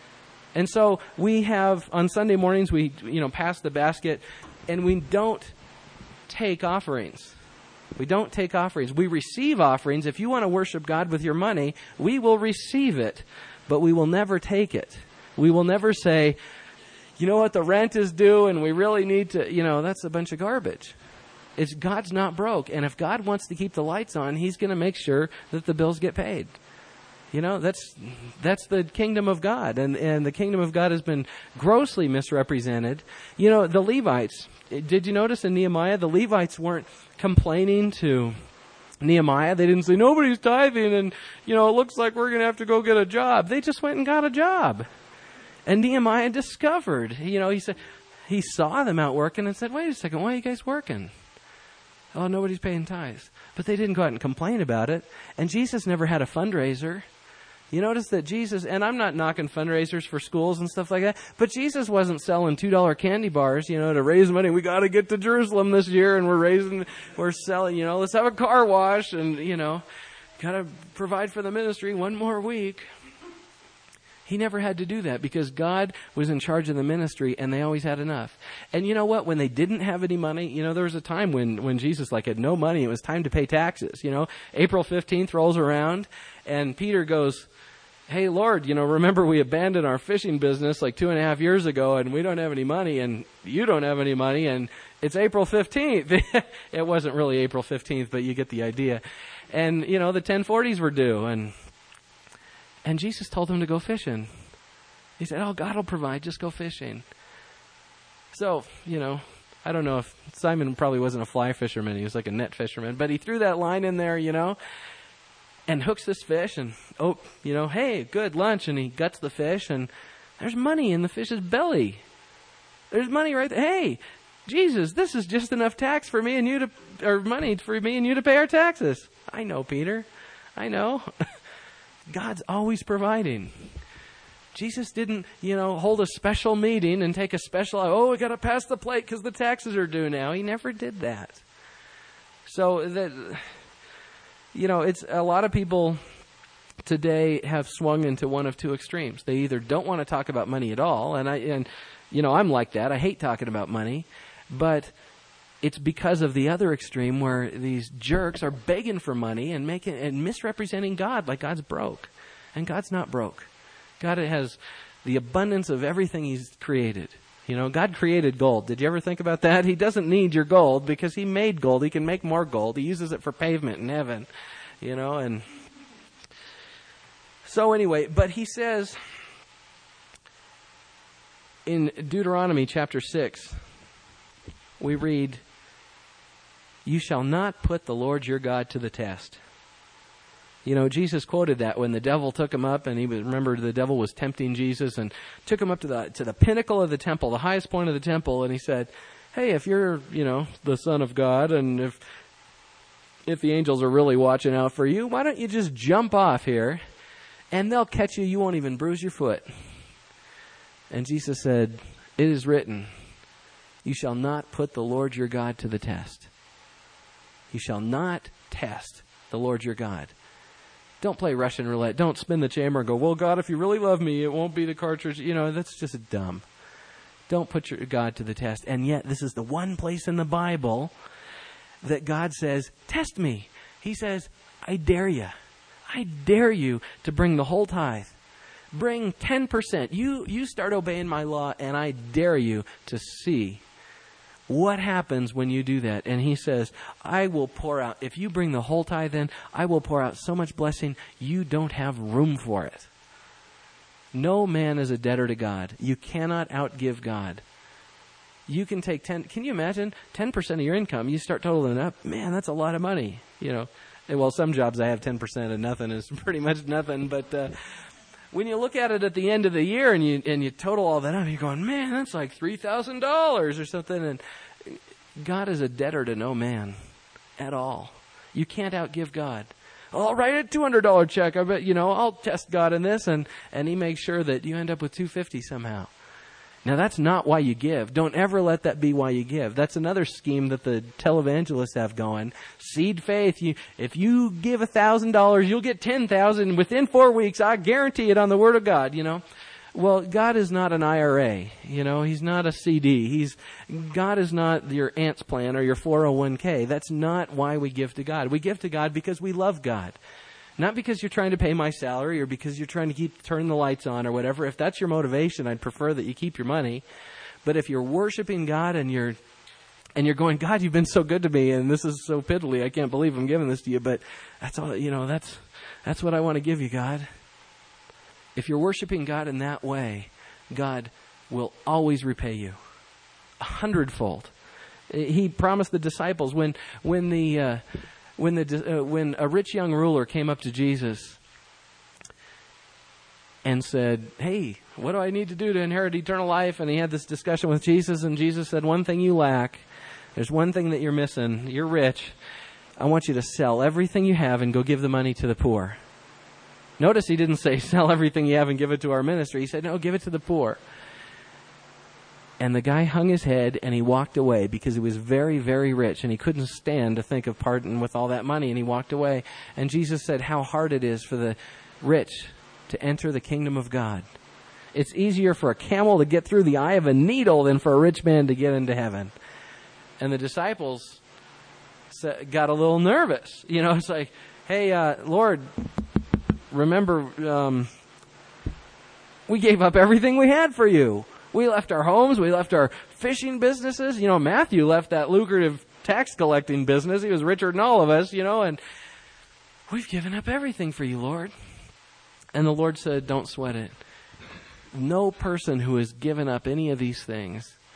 [SPEAKER 1] And so we have, on Sunday mornings, we, you know, pass the basket, and we don't take offerings. We don't take offerings. We receive offerings. If you want to worship God with your money, we will receive it, but we will never take it. We will never say, you know what, the rent is due and we really need to, you know, that's a bunch of garbage. It's God's not broke. And if God wants to keep the lights on, he's going to make sure that the bills get paid. You know, that's that's the kingdom of God. And, and the kingdom of God has been grossly misrepresented. You know, the Levites, did you notice in Nehemiah, the Levites weren't complaining to Nehemiah. They didn't say, nobody's tithing and, you know, it looks like we're going to have to go get a job. They just went and got a job. And Nehemiah discovered, you know, he said, he saw them out working and said, wait a second, why are you guys working? Oh, nobody's paying tithes. But they didn't go out and complain about it. And Jesus never had a fundraiser. You notice that Jesus, and I'm not knocking fundraisers for schools and stuff like that, but Jesus wasn't selling two dollar candy bars, you know, to raise money. We got to get to Jerusalem this year, and we're raising, we're selling, you know, let's have a car wash, and, you know, got to provide for the ministry one more week. He never had to do that because God was in charge of the ministry and they always had enough. And you know what? When they didn't have any money, you know, there was a time when, when Jesus like had no money. It was time to pay taxes. You know, April fifteenth rolls around and Peter goes, hey, Lord, you know, remember we abandoned our fishing business like two and a half years ago and we don't have any money and you don't have any money and it's April fifteenth. It wasn't really April fifteenth, but you get the idea. And, you know, the ten forties were due and And Jesus told them to go fishing. He said, oh, God will provide, just go fishing. So, you know, I don't know if Simon probably wasn't a fly fisherman. He was like a net fisherman. But he threw that line in there, you know, and hooks this fish. And, oh, you know, hey, good lunch. And he guts the fish. And there's money in the fish's belly. There's money right there. Hey, Jesus, this is just enough tax for me and you to, or money for me and you to pay our taxes. I know, Peter. I know. God's always providing. Jesus didn't, you know, hold a special meeting and take a special, oh, we got to pass the plate because the taxes are due now. He never did that. So that, you know, it's a lot of people today have swung into one of two extremes. They either don't want to talk about money at all, and I, and you know, I'm like that. I hate talking about money, but it's because of the other extreme where these jerks are begging for money and making and misrepresenting God like God's broke, and God's not broke. God has the abundance of everything He's created. You know, God created gold. Did you ever think about that? He doesn't need your gold because He made gold. He can make more gold. He uses it for pavement in heaven, you know, and so anyway, but He says in Deuteronomy chapter six, we read, "You shall not put the Lord your God to the test." You know, Jesus quoted that when the devil took him up, and he was, remember the devil was tempting Jesus and took him up to the to the pinnacle of the temple, the highest point of the temple, and he said, "Hey, if you're, you know, the Son of God, and if if the angels are really watching out for you, why don't you just jump off here, and they'll catch you. You won't even bruise your foot." And Jesus said, "It is written, you shall not put the Lord your God to the test." You shall not test the Lord your God. Don't play Russian roulette. Don't spin the chamber and go, "Well, God, if you really love me, it won't be the cartridge." You know, that's just dumb. Don't put your God to the test. And yet, this is the one place in the Bible that God says, "Test me." He says, "I dare you. I dare you to bring the whole tithe. Bring ten percent. You, you start obeying my law, and I dare you to see what happens when you do that." And He says, "I will pour out, if you bring the whole tithe in, I will pour out so much blessing, you don't have room for it." No man is a debtor to God. You cannot outgive God. You can take ten, can you imagine ten percent of your income, you start totaling it up, man, that's a lot of money, you know. And well, some jobs I have ten percent and nothing is pretty much nothing, but uh, when you look at it at the end of the year and you and you total all that up, you're going, man, that's like three thousand dollars or something. And God is a debtor to no man at all. You can't outgive God. I'll write a two hundred dollars check. I bet, you know, I'll test God in this. And, and He makes sure that you end up with two hundred fifty dollars somehow. Now, that's not why you give. Don't ever let that be why you give. That's another scheme that the televangelists have going. Seed faith. You, if you give one thousand dollars, you'll get ten thousand dollars within four weeks. I guarantee it on the Word of God, you know. Well, God is not an I R A. You know, He's not a C D. He's God is not your aunt's plan or your four oh one k. That's not why we give to God. We give to God because we love God. Not because you're trying to pay my salary or because you're trying to keep turning the lights on or whatever. If that's your motivation, I'd prefer that you keep your money. But if you're worshiping God and you're and you're going, "God, you've been so good to me, and this is so piddly. I can't believe I'm giving this to you, but that's all, you know, that's that's what I want to give you, God." If you're worshiping God in that way, God will always repay you a hundredfold. He promised the disciples when when the uh, When the uh, when a rich young ruler came up to Jesus and said, "Hey, what do I need to do to inherit eternal life?" And he had this discussion with Jesus, and Jesus said, "One thing you lack. There's one thing that you're missing. You're rich. I want you to sell everything you have and go give the money to the poor." Notice He didn't say, "Sell everything you have and give it to our ministry." He said, "No, give it to the poor." And the guy hung his head and he walked away because he was very, very rich and he couldn't stand to think of parting with all that money, and he walked away. And Jesus said how hard it is for the rich to enter the kingdom of God. It's easier for a camel to get through the eye of a needle than for a rich man to get into heaven. And the disciples got a little nervous. You know, it's like, "Hey, uh, Lord, remember, um, we gave up everything we had for you. We left our homes. We left our fishing businesses." You know, Matthew left that lucrative tax collecting business. He was richer than all of us, you know, and we've given up everything for you, Lord. And the Lord said, "Don't sweat it. No person who has given up any of these things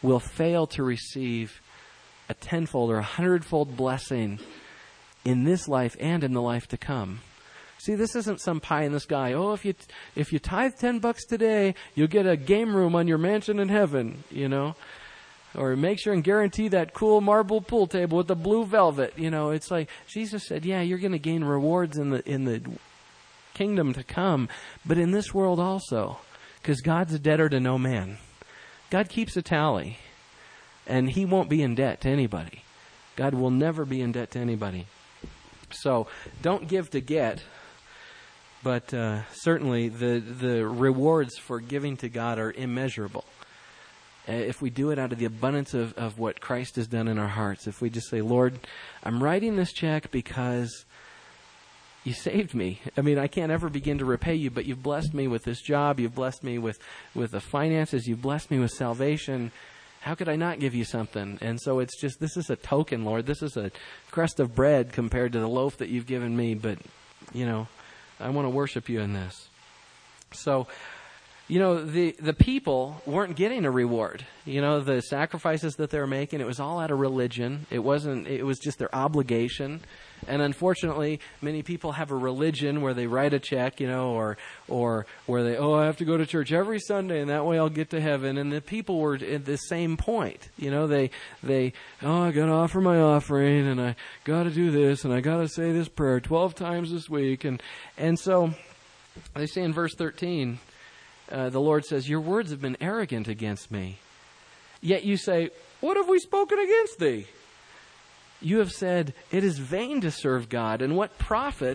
[SPEAKER 1] will fail to receive a tenfold or a hundredfold blessing in this life and in the life to come. See, this isn't some pie in the sky. Oh, if you if you tithe ten bucks today, you'll get a game room on your mansion in heaven, you know. Or make sure and guarantee that cool marble pool table with the blue velvet. You know, it's like Jesus said, yeah, you're going to gain rewards in the in the kingdom to come, but in this world also, because God's a debtor to no man. God keeps a tally, and he won't be in debt to anybody. God will never be in debt to anybody. So don't give to get, but uh, certainly the the rewards for giving to God are immeasurable. If we do it out of the abundance of, of what Christ has done in our hearts, if we just say, Lord, I'm writing this check because you saved me. I mean, I can't ever begin to repay you, but you've blessed me with this job. You've blessed me with, with the finances. You've blessed me with salvation. How could I not give you something? And so it's just, this is a token, Lord. This is a crust of bread compared to the loaf that you've given me. But, you know, I want to worship you in this. So, you know, the, the people weren't getting a reward. You know, the sacrifices that they were making, it was all out of religion. It wasn't, it was just their obligation. And unfortunately, many people have a religion where they write a check, you know, or or where they, oh, I have to go to church every Sunday and that way I'll get to heaven. And the people were at the same point. You know, they, they oh, I got to offer my offering and I got to do this and I got to say this prayer twelve times this week. And, and so they say in verse thirteen, Uh, the Lord says, your words have been arrogant against me. Yet you say, what have we spoken against thee? You have said, it is vain to serve God. And what profit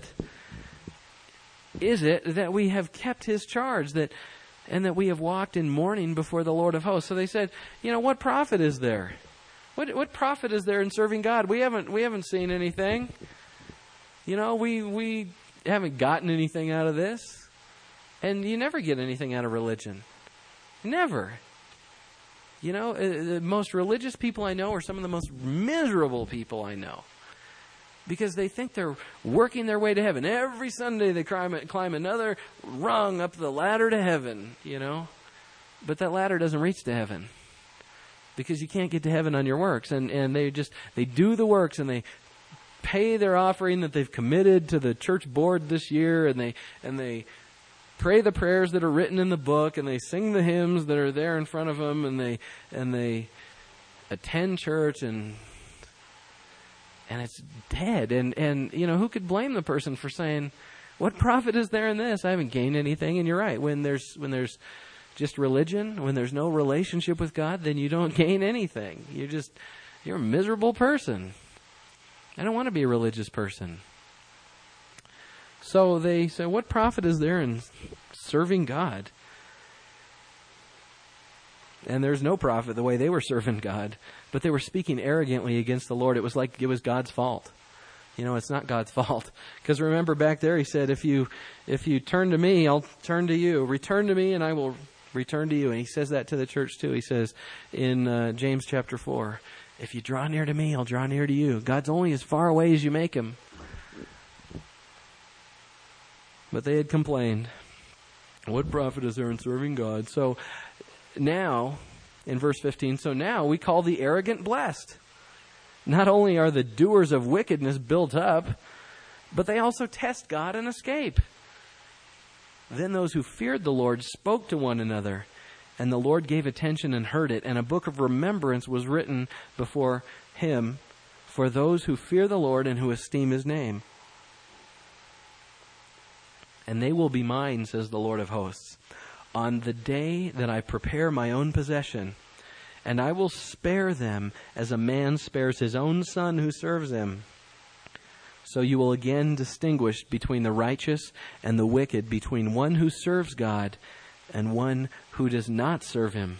[SPEAKER 1] is it that we have kept his charge that, and that we have walked in mourning before the Lord of hosts? So they said, you know, what profit is there? What, what profit is there in serving God? We haven't, we haven't seen anything. You know, we, we haven't gotten anything out of this. And you never get anything out of religion. Never. You know, the most religious people I know are some of the most miserable people I know. Because they think they're working their way to heaven. Every Sunday they climb, climb another rung up the ladder to heaven, you know. But that ladder doesn't reach to heaven. Because you can't get to heaven on your works. And, and they just, they do the works and they pay their offering that they've committed to the church board this year. And they, and they pray the prayers that are written in the book, and they sing the hymns that are there in front of them, and they and they attend church, and and it's dead. And and you know, who could blame the person for saying, "What profit is there in this? I haven't gained anything." And you're right. When there's when there's just religion, when there's no relationship with God, then you don't gain anything. You're just you're a miserable person. I don't want to be a religious person. So they say, what profit is there in serving God? And there's no profit the way they were serving God. But they were speaking arrogantly against the Lord. It was like it was God's fault. You know, it's not God's fault. Because remember back there, he said, if you if you turn to me, I'll turn to you. Return to me and I will return to you. And he says that to the church too. He says in uh, James chapter four, if you draw near to me, I'll draw near to you. God's only as far away as you make him. But they had complained. What profit is there in serving God? So now, in verse fifteen, so now we call the arrogant blessed. Not only are the doers of wickedness built up, but they also test God and escape. Then those who feared the Lord spoke to one another, and the Lord gave attention and heard it, and a book of remembrance was written before him for those who fear the Lord and who esteem his name. And they will be mine, says the Lord of hosts, on the day that I prepare my own possession. And I will spare them as a man spares his own son who serves him. So you will again distinguish between the righteous and the wicked, between one who serves God and one who does not serve him.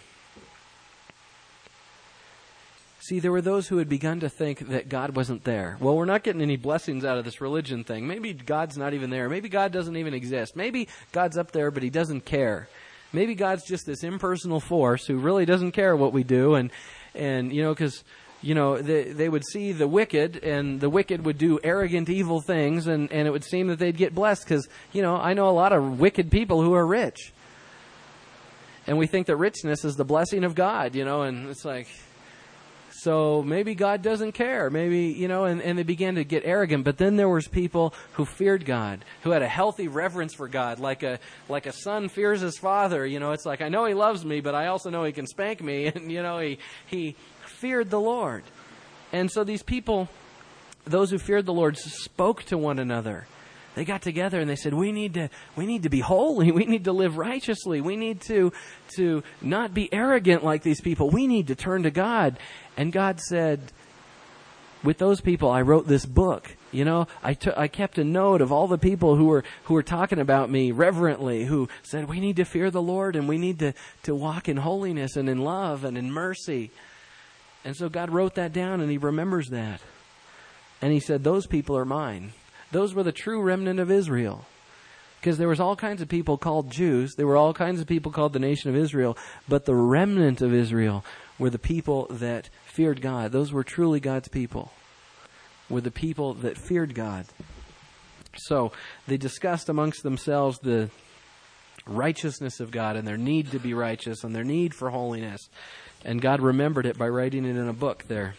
[SPEAKER 1] See, there were those who had begun to think that God wasn't there. Well, we're not getting any blessings out of this religion thing. Maybe God's not even there. Maybe God doesn't even exist. Maybe God's up there, but he doesn't care. Maybe God's just this impersonal force who really doesn't care what we do. And, and you know, because, you know, they, they would see the wicked, and the wicked would do arrogant, evil things, and, and it would seem that they'd get blessed because, you know, I know a lot of wicked people who are rich. And we think that richness is the blessing of God, you know, and it's like, so maybe God doesn't care. Maybe, you know, and, and they began to get arrogant. But then there was people who feared God, who had a healthy reverence for God, like a like a son fears his father. You know, it's like, I know he loves me, but I also know he can spank me. And, you know, he, he feared the Lord. And so these people, those who feared the Lord, spoke to one another. They got together and they said, we need to we need to be holy. We need to live righteously. We need to to not be arrogant like these people. We need to turn to God. And God said, with those people, I wrote this book. You know, I, t- I kept a note of all the people who were who were talking about me reverently, who said, we need to fear the Lord and we need to, to walk in holiness and in love and in mercy. And so God wrote that down and he remembers that. And he said, those people are mine. Those were the true remnant of Israel. Because there was all kinds of people called Jews. There were all kinds of people called the nation of Israel. But the remnant of Israel were the people that feared God. Those were truly God's people. Were the people that feared God. So they discussed amongst themselves the righteousness of God and their need to be righteous and their need for holiness. And God remembered it by writing it in a book there.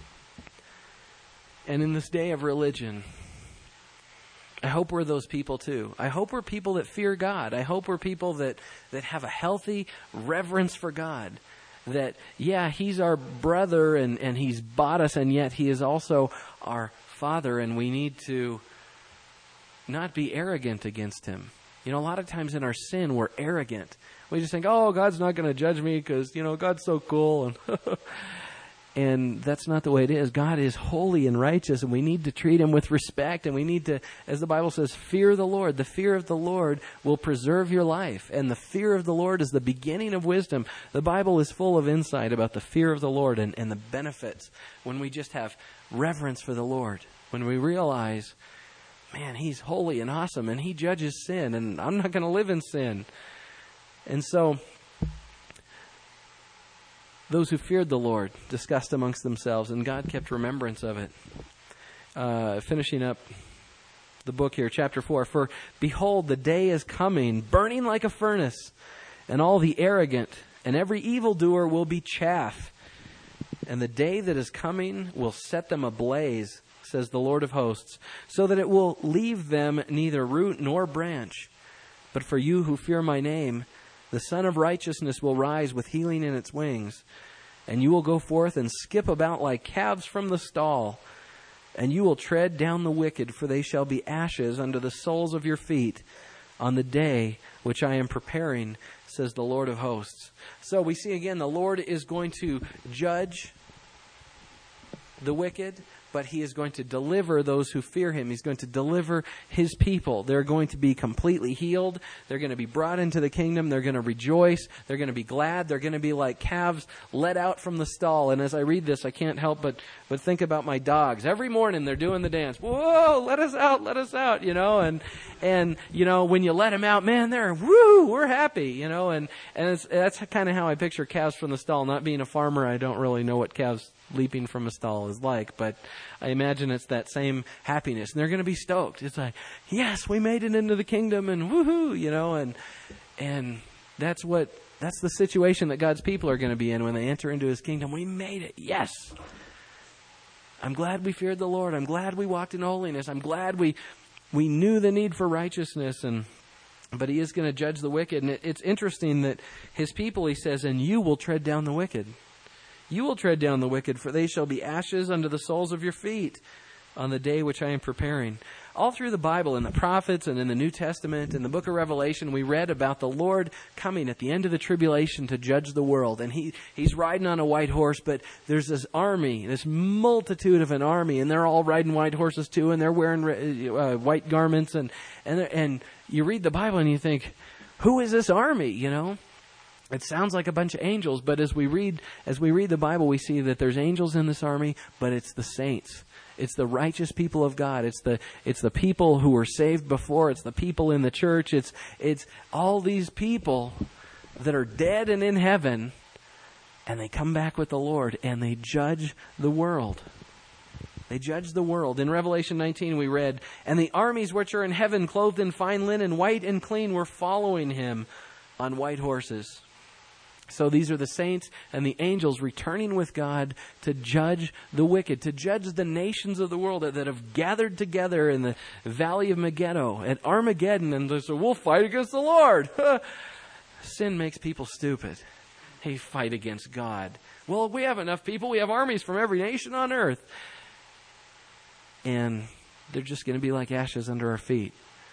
[SPEAKER 1] And in this day of religion, I hope we're those people too. I hope we're people that fear God. I hope we're people that, that have a healthy reverence for God. That, yeah, He's our brother and, and He's bought us, and yet He is also our Father, and we need to not be arrogant against Him. You know, a lot of times in our sin, we're arrogant. We just think, oh, God's not going to judge me because, you know, God's so cool. And And that's not the way it is. God is holy and righteous, and we need to treat Him with respect, and we need to, as the Bible says, fear the Lord. The fear of the Lord will preserve your life, and the fear of the Lord is the beginning of wisdom. The Bible is full of insight about the fear of the Lord and, and the benefits when we just have reverence for the Lord, when we realize, man, He's holy and awesome, and He judges sin, and I'm not going to live in sin. And so those who feared the Lord discussed amongst themselves, and God kept remembrance of it. Uh, finishing up the book here, chapter four. For behold, the day is coming, burning like a furnace, and all the arrogant and every evildoer will be chaff. And the day that is coming will set them ablaze, says the Lord of hosts, so that it will leave them neither root nor branch. But for you who fear my name, the Son of Righteousness will rise with healing in its wings, and you will go forth and skip about like calves from the stall, and you will tread down the wicked, for they shall be ashes under the soles of your feet on the day which I am preparing, says the Lord of hosts. So we see again, the Lord is going to judge the wicked, but He is going to deliver those who fear Him. He's going to deliver His people. They're going to be completely healed. They're going to be brought into the kingdom. They're going to rejoice. They're going to be glad. They're going to be like calves let out from the stall. And as I read this, I can't help but, but think about my dogs. Every morning they're doing the dance. Whoa, let us out, let us out, you know. And, and you know, when you let them out, man, they're, woo, we're happy, you know. And, and it's, that's kind of how I picture calves from the stall. Not being a farmer, I don't really know what calves leaping from a stall is like, but I imagine it's that same happiness, and they're going to be stoked. It's like, yes, we made it into the kingdom, and woohoo, you know, and and that's what that's the situation that God's people are going to be in when they enter into His kingdom. We made it, yes. I'm glad we feared the Lord. I'm glad we walked in holiness. I'm glad we we knew the need for righteousness, and but He is going to judge the wicked. And it, it's interesting that His people, He says, and you will tread down the wicked. You will tread down the wicked, for they shall be ashes under the soles of your feet on the day which I am preparing. All through the Bible, in the prophets and in the New Testament, in the book of Revelation, we read about the Lord coming at the end of the tribulation to judge the world. And he He's riding on a white horse, but there's this army, this multitude of an army, and they're all riding white horses too, and they're wearing uh, white garments. And, and, and you read the Bible and you think, who is this army, you know? It sounds like a bunch of angels, but as we read as we read the Bible, we see that there's angels in this army, but it's the saints. It's the righteous people of God. It's the it's the people who were saved before. It's the people in the church. It's it's all these people that are dead and in heaven, and they come back with the Lord, and they judge the world. They judge the world. In Revelation nineteen we read, and the armies which are in heaven, clothed in fine linen, white and clean, were following Him on white horses. So these are the saints and the angels returning with God to judge the wicked, to judge the nations of the world that, that have gathered together in the valley of Megiddo, at Armageddon, and they say, we'll fight against the Lord. Sin makes people stupid. Hey, fight against God. Well, we have enough people. We have armies from every nation on earth. And they're just going to be like ashes under our feet.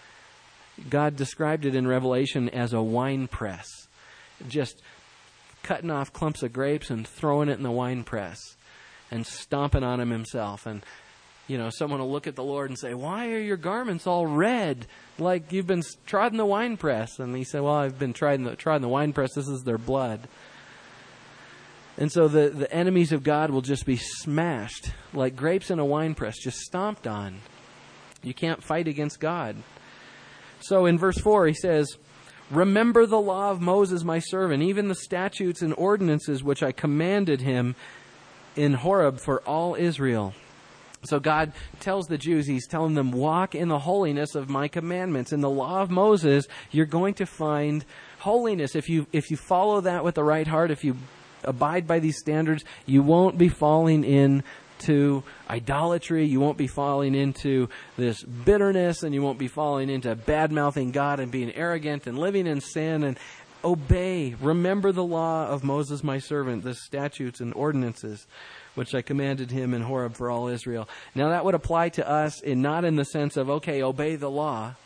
[SPEAKER 1] God described it in Revelation as a wine press. Just cutting off clumps of grapes and throwing it in the wine press and stomping on them himself. And, you know, someone will look at the Lord and say, why are your garments all red like you've been trodden the wine press? And he said, well, I've been trodden the, trodden the wine press. This is their blood. And so the, the enemies of God will just be smashed like grapes in a wine press, just stomped on. You can't fight against God. So in verse four, he says, remember the law of Moses, my servant, even the statutes and ordinances which I commanded him in Horeb for all Israel. So God tells the Jews, he's telling them, walk in the holiness of my commandments. In the law of Moses, you're going to find holiness. If you, if you follow that with the right heart, if you abide by these standards, you won't be falling in to idolatry. You won't be falling into this bitterness, and you won't be falling into bad-mouthing God and being arrogant and living in sin. And obey, remember the law of Moses my servant, the statutes and ordinances which I commanded him in Horeb for all Israel. Now that would apply to us, in not in the sense of, okay, obey the law.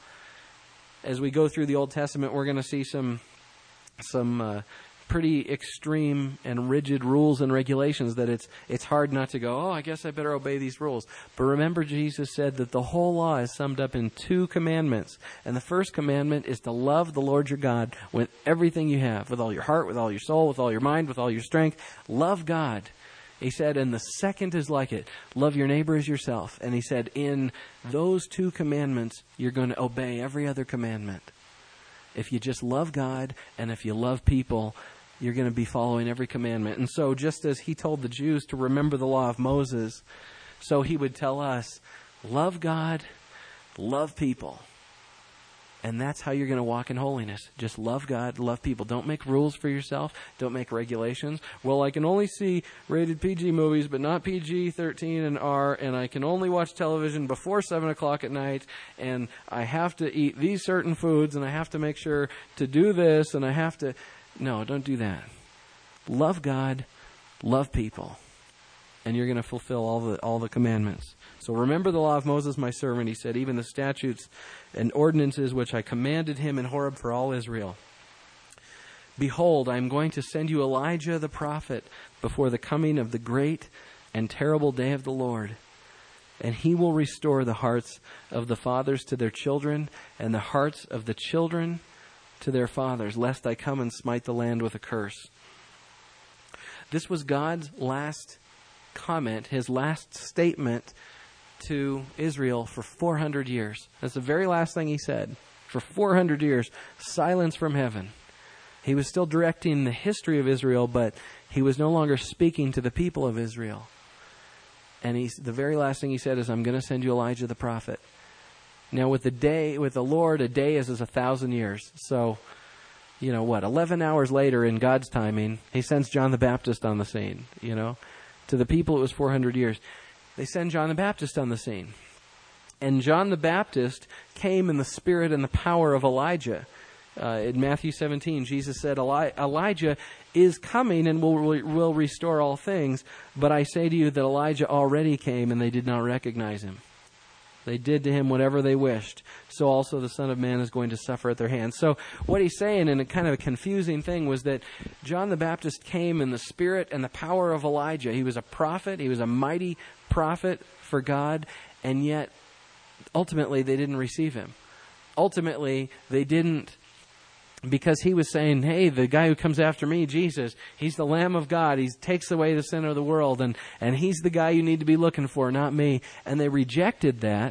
[SPEAKER 1] As we go through the Old Testament, we're going to see some some uh, pretty extreme and rigid rules and regulations that it's it's hard not to go, oh, I guess I better obey these rules. But remember, Jesus said that the whole law is summed up in two commandments. And the first commandment is to love the Lord your God with everything you have, with all your heart, with all your soul, with all your mind, with all your strength. Love God. He said, and the second is like it. Love your neighbor as yourself. And he said, in those two commandments, you're going to obey every other commandment. If you just love God and if you love people, you're going to be following every commandment. And so just as he told the Jews to remember the law of Moses, so he would tell us, love God, love people. And that's how you're going to walk in holiness. Just love God, love people. Don't make rules for yourself. Don't make regulations. Well, I can only see rated P G movies, but not P G thirteen and R, and I can only watch television before seven o'clock at night, and I have to eat these certain foods, and I have to make sure to do this, and I have to... No, don't do that. Love God, love people, and you're going to fulfill all the all the commandments. So remember the law of Moses, my servant, he said, even the statutes and ordinances which I commanded him in Horeb for all Israel. Behold, I am going to send you Elijah the prophet before the coming of the great and terrible day of the Lord. And he will restore the hearts of the fathers to their children, and the hearts of the children to their fathers, lest I come and smite the land with a curse. This was God's last comment, his last statement to Israel for four hundred years. That's the very last thing he said. For four hundred years, silence from heaven. He was still directing the history of Israel, but he was no longer speaking to the people of Israel. And he's, the very last thing he said is, I'm going to send you Elijah the prophet. Now with the day, with the Lord, a day is as a thousand years. So, you know what, eleven hours later in God's timing, he sends John the Baptist on the scene, you know. To the people it was four hundred years. They send John the Baptist on the scene. And John the Baptist came in the spirit and the power of Elijah. Uh, in Matthew seventeen, Jesus said, Eli- Elijah is coming and will, will restore all things. But I say to you that Elijah already came and they did not recognize him. They did to him whatever they wished. So also the Son of Man is going to suffer at their hands. So what he's saying, in a kind of a confusing thing, was that John the Baptist came in the spirit and the power of Elijah. He was a prophet. He was a mighty prophet for God. And yet, ultimately, they didn't receive him. Ultimately, they didn't, because he was saying, hey, the guy who comes after me, Jesus, he's the Lamb of God. He takes away the sin of the world, and, and he's the guy you need to be looking for, not me. And they rejected that.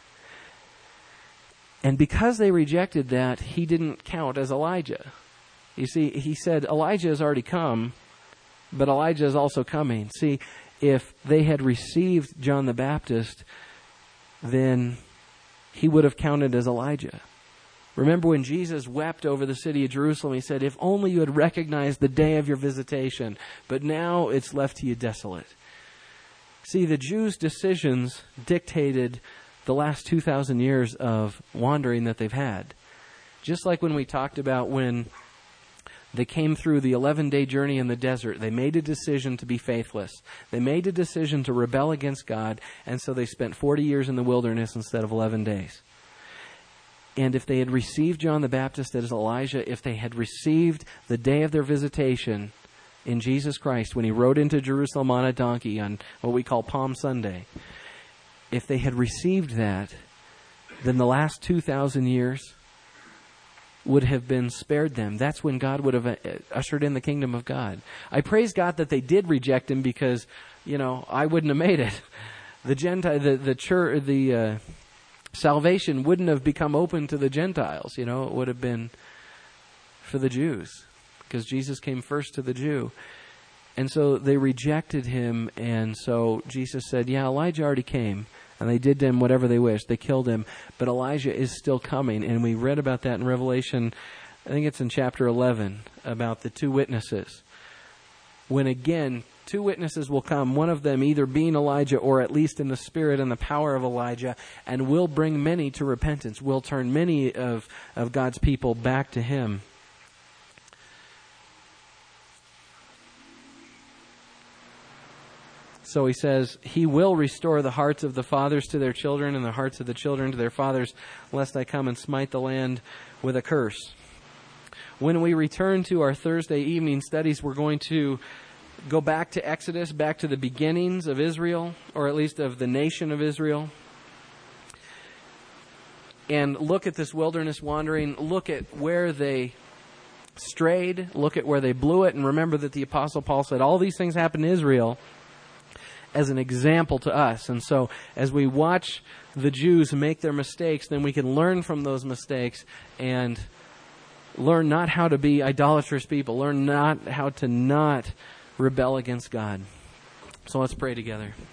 [SPEAKER 1] And because they rejected that, he didn't count as Elijah. You see, he said, Elijah has already come, but Elijah is also coming. See, if they had received John the Baptist, then he would have counted as Elijah. Remember when Jesus wept over the city of Jerusalem, he said, if only you had recognized the day of your visitation, but now it's left to you desolate. See, the Jews' decisions dictated the last two thousand years of wandering that they've had. Just like when we talked about when they came through the eleven-day journey in the desert, they made a decision to be faithless. They made a decision to rebel against God, and so they spent forty years in the wilderness instead of eleven days. And if they had received John the Baptist as Elijah, if they had received the day of their visitation in Jesus Christ when he rode into Jerusalem on a donkey on what we call Palm Sunday, if they had received that, then the last two thousand years would have been spared them. That's when God would have ushered in the kingdom of God. I praise God that they did reject him because, you know, I wouldn't have made it. The Gentile, the the church, the uh, salvation wouldn't have become open to the Gentiles. You know, it would have been for the Jews because Jesus came first to the Jew. And so they rejected him. And so Jesus said, yeah, Elijah already came. And they did to him whatever they wished. They killed him. But Elijah is still coming. And we read about that in Revelation, I think it's in chapter eleven, about the two witnesses. When again, two witnesses will come, one of them either being Elijah or at least in the spirit and the power of Elijah, and will bring many to repentance, will turn many of, of God's people back to him. So he says, he will restore the hearts of the fathers to their children and the hearts of the children to their fathers, lest I come and smite the land with a curse. When we return to our Thursday evening studies, we're going to go back to Exodus, back to the beginnings of Israel, or at least of the nation of Israel, and look at this wilderness wandering, look at where they strayed, look at where they blew it, and remember that the Apostle Paul said all these things happened to Israel as an example to us. And so as we watch the Jews make their mistakes, then we can learn from those mistakes and learn not how to be idolatrous people, learn not how to not rebel against God. So let's pray together.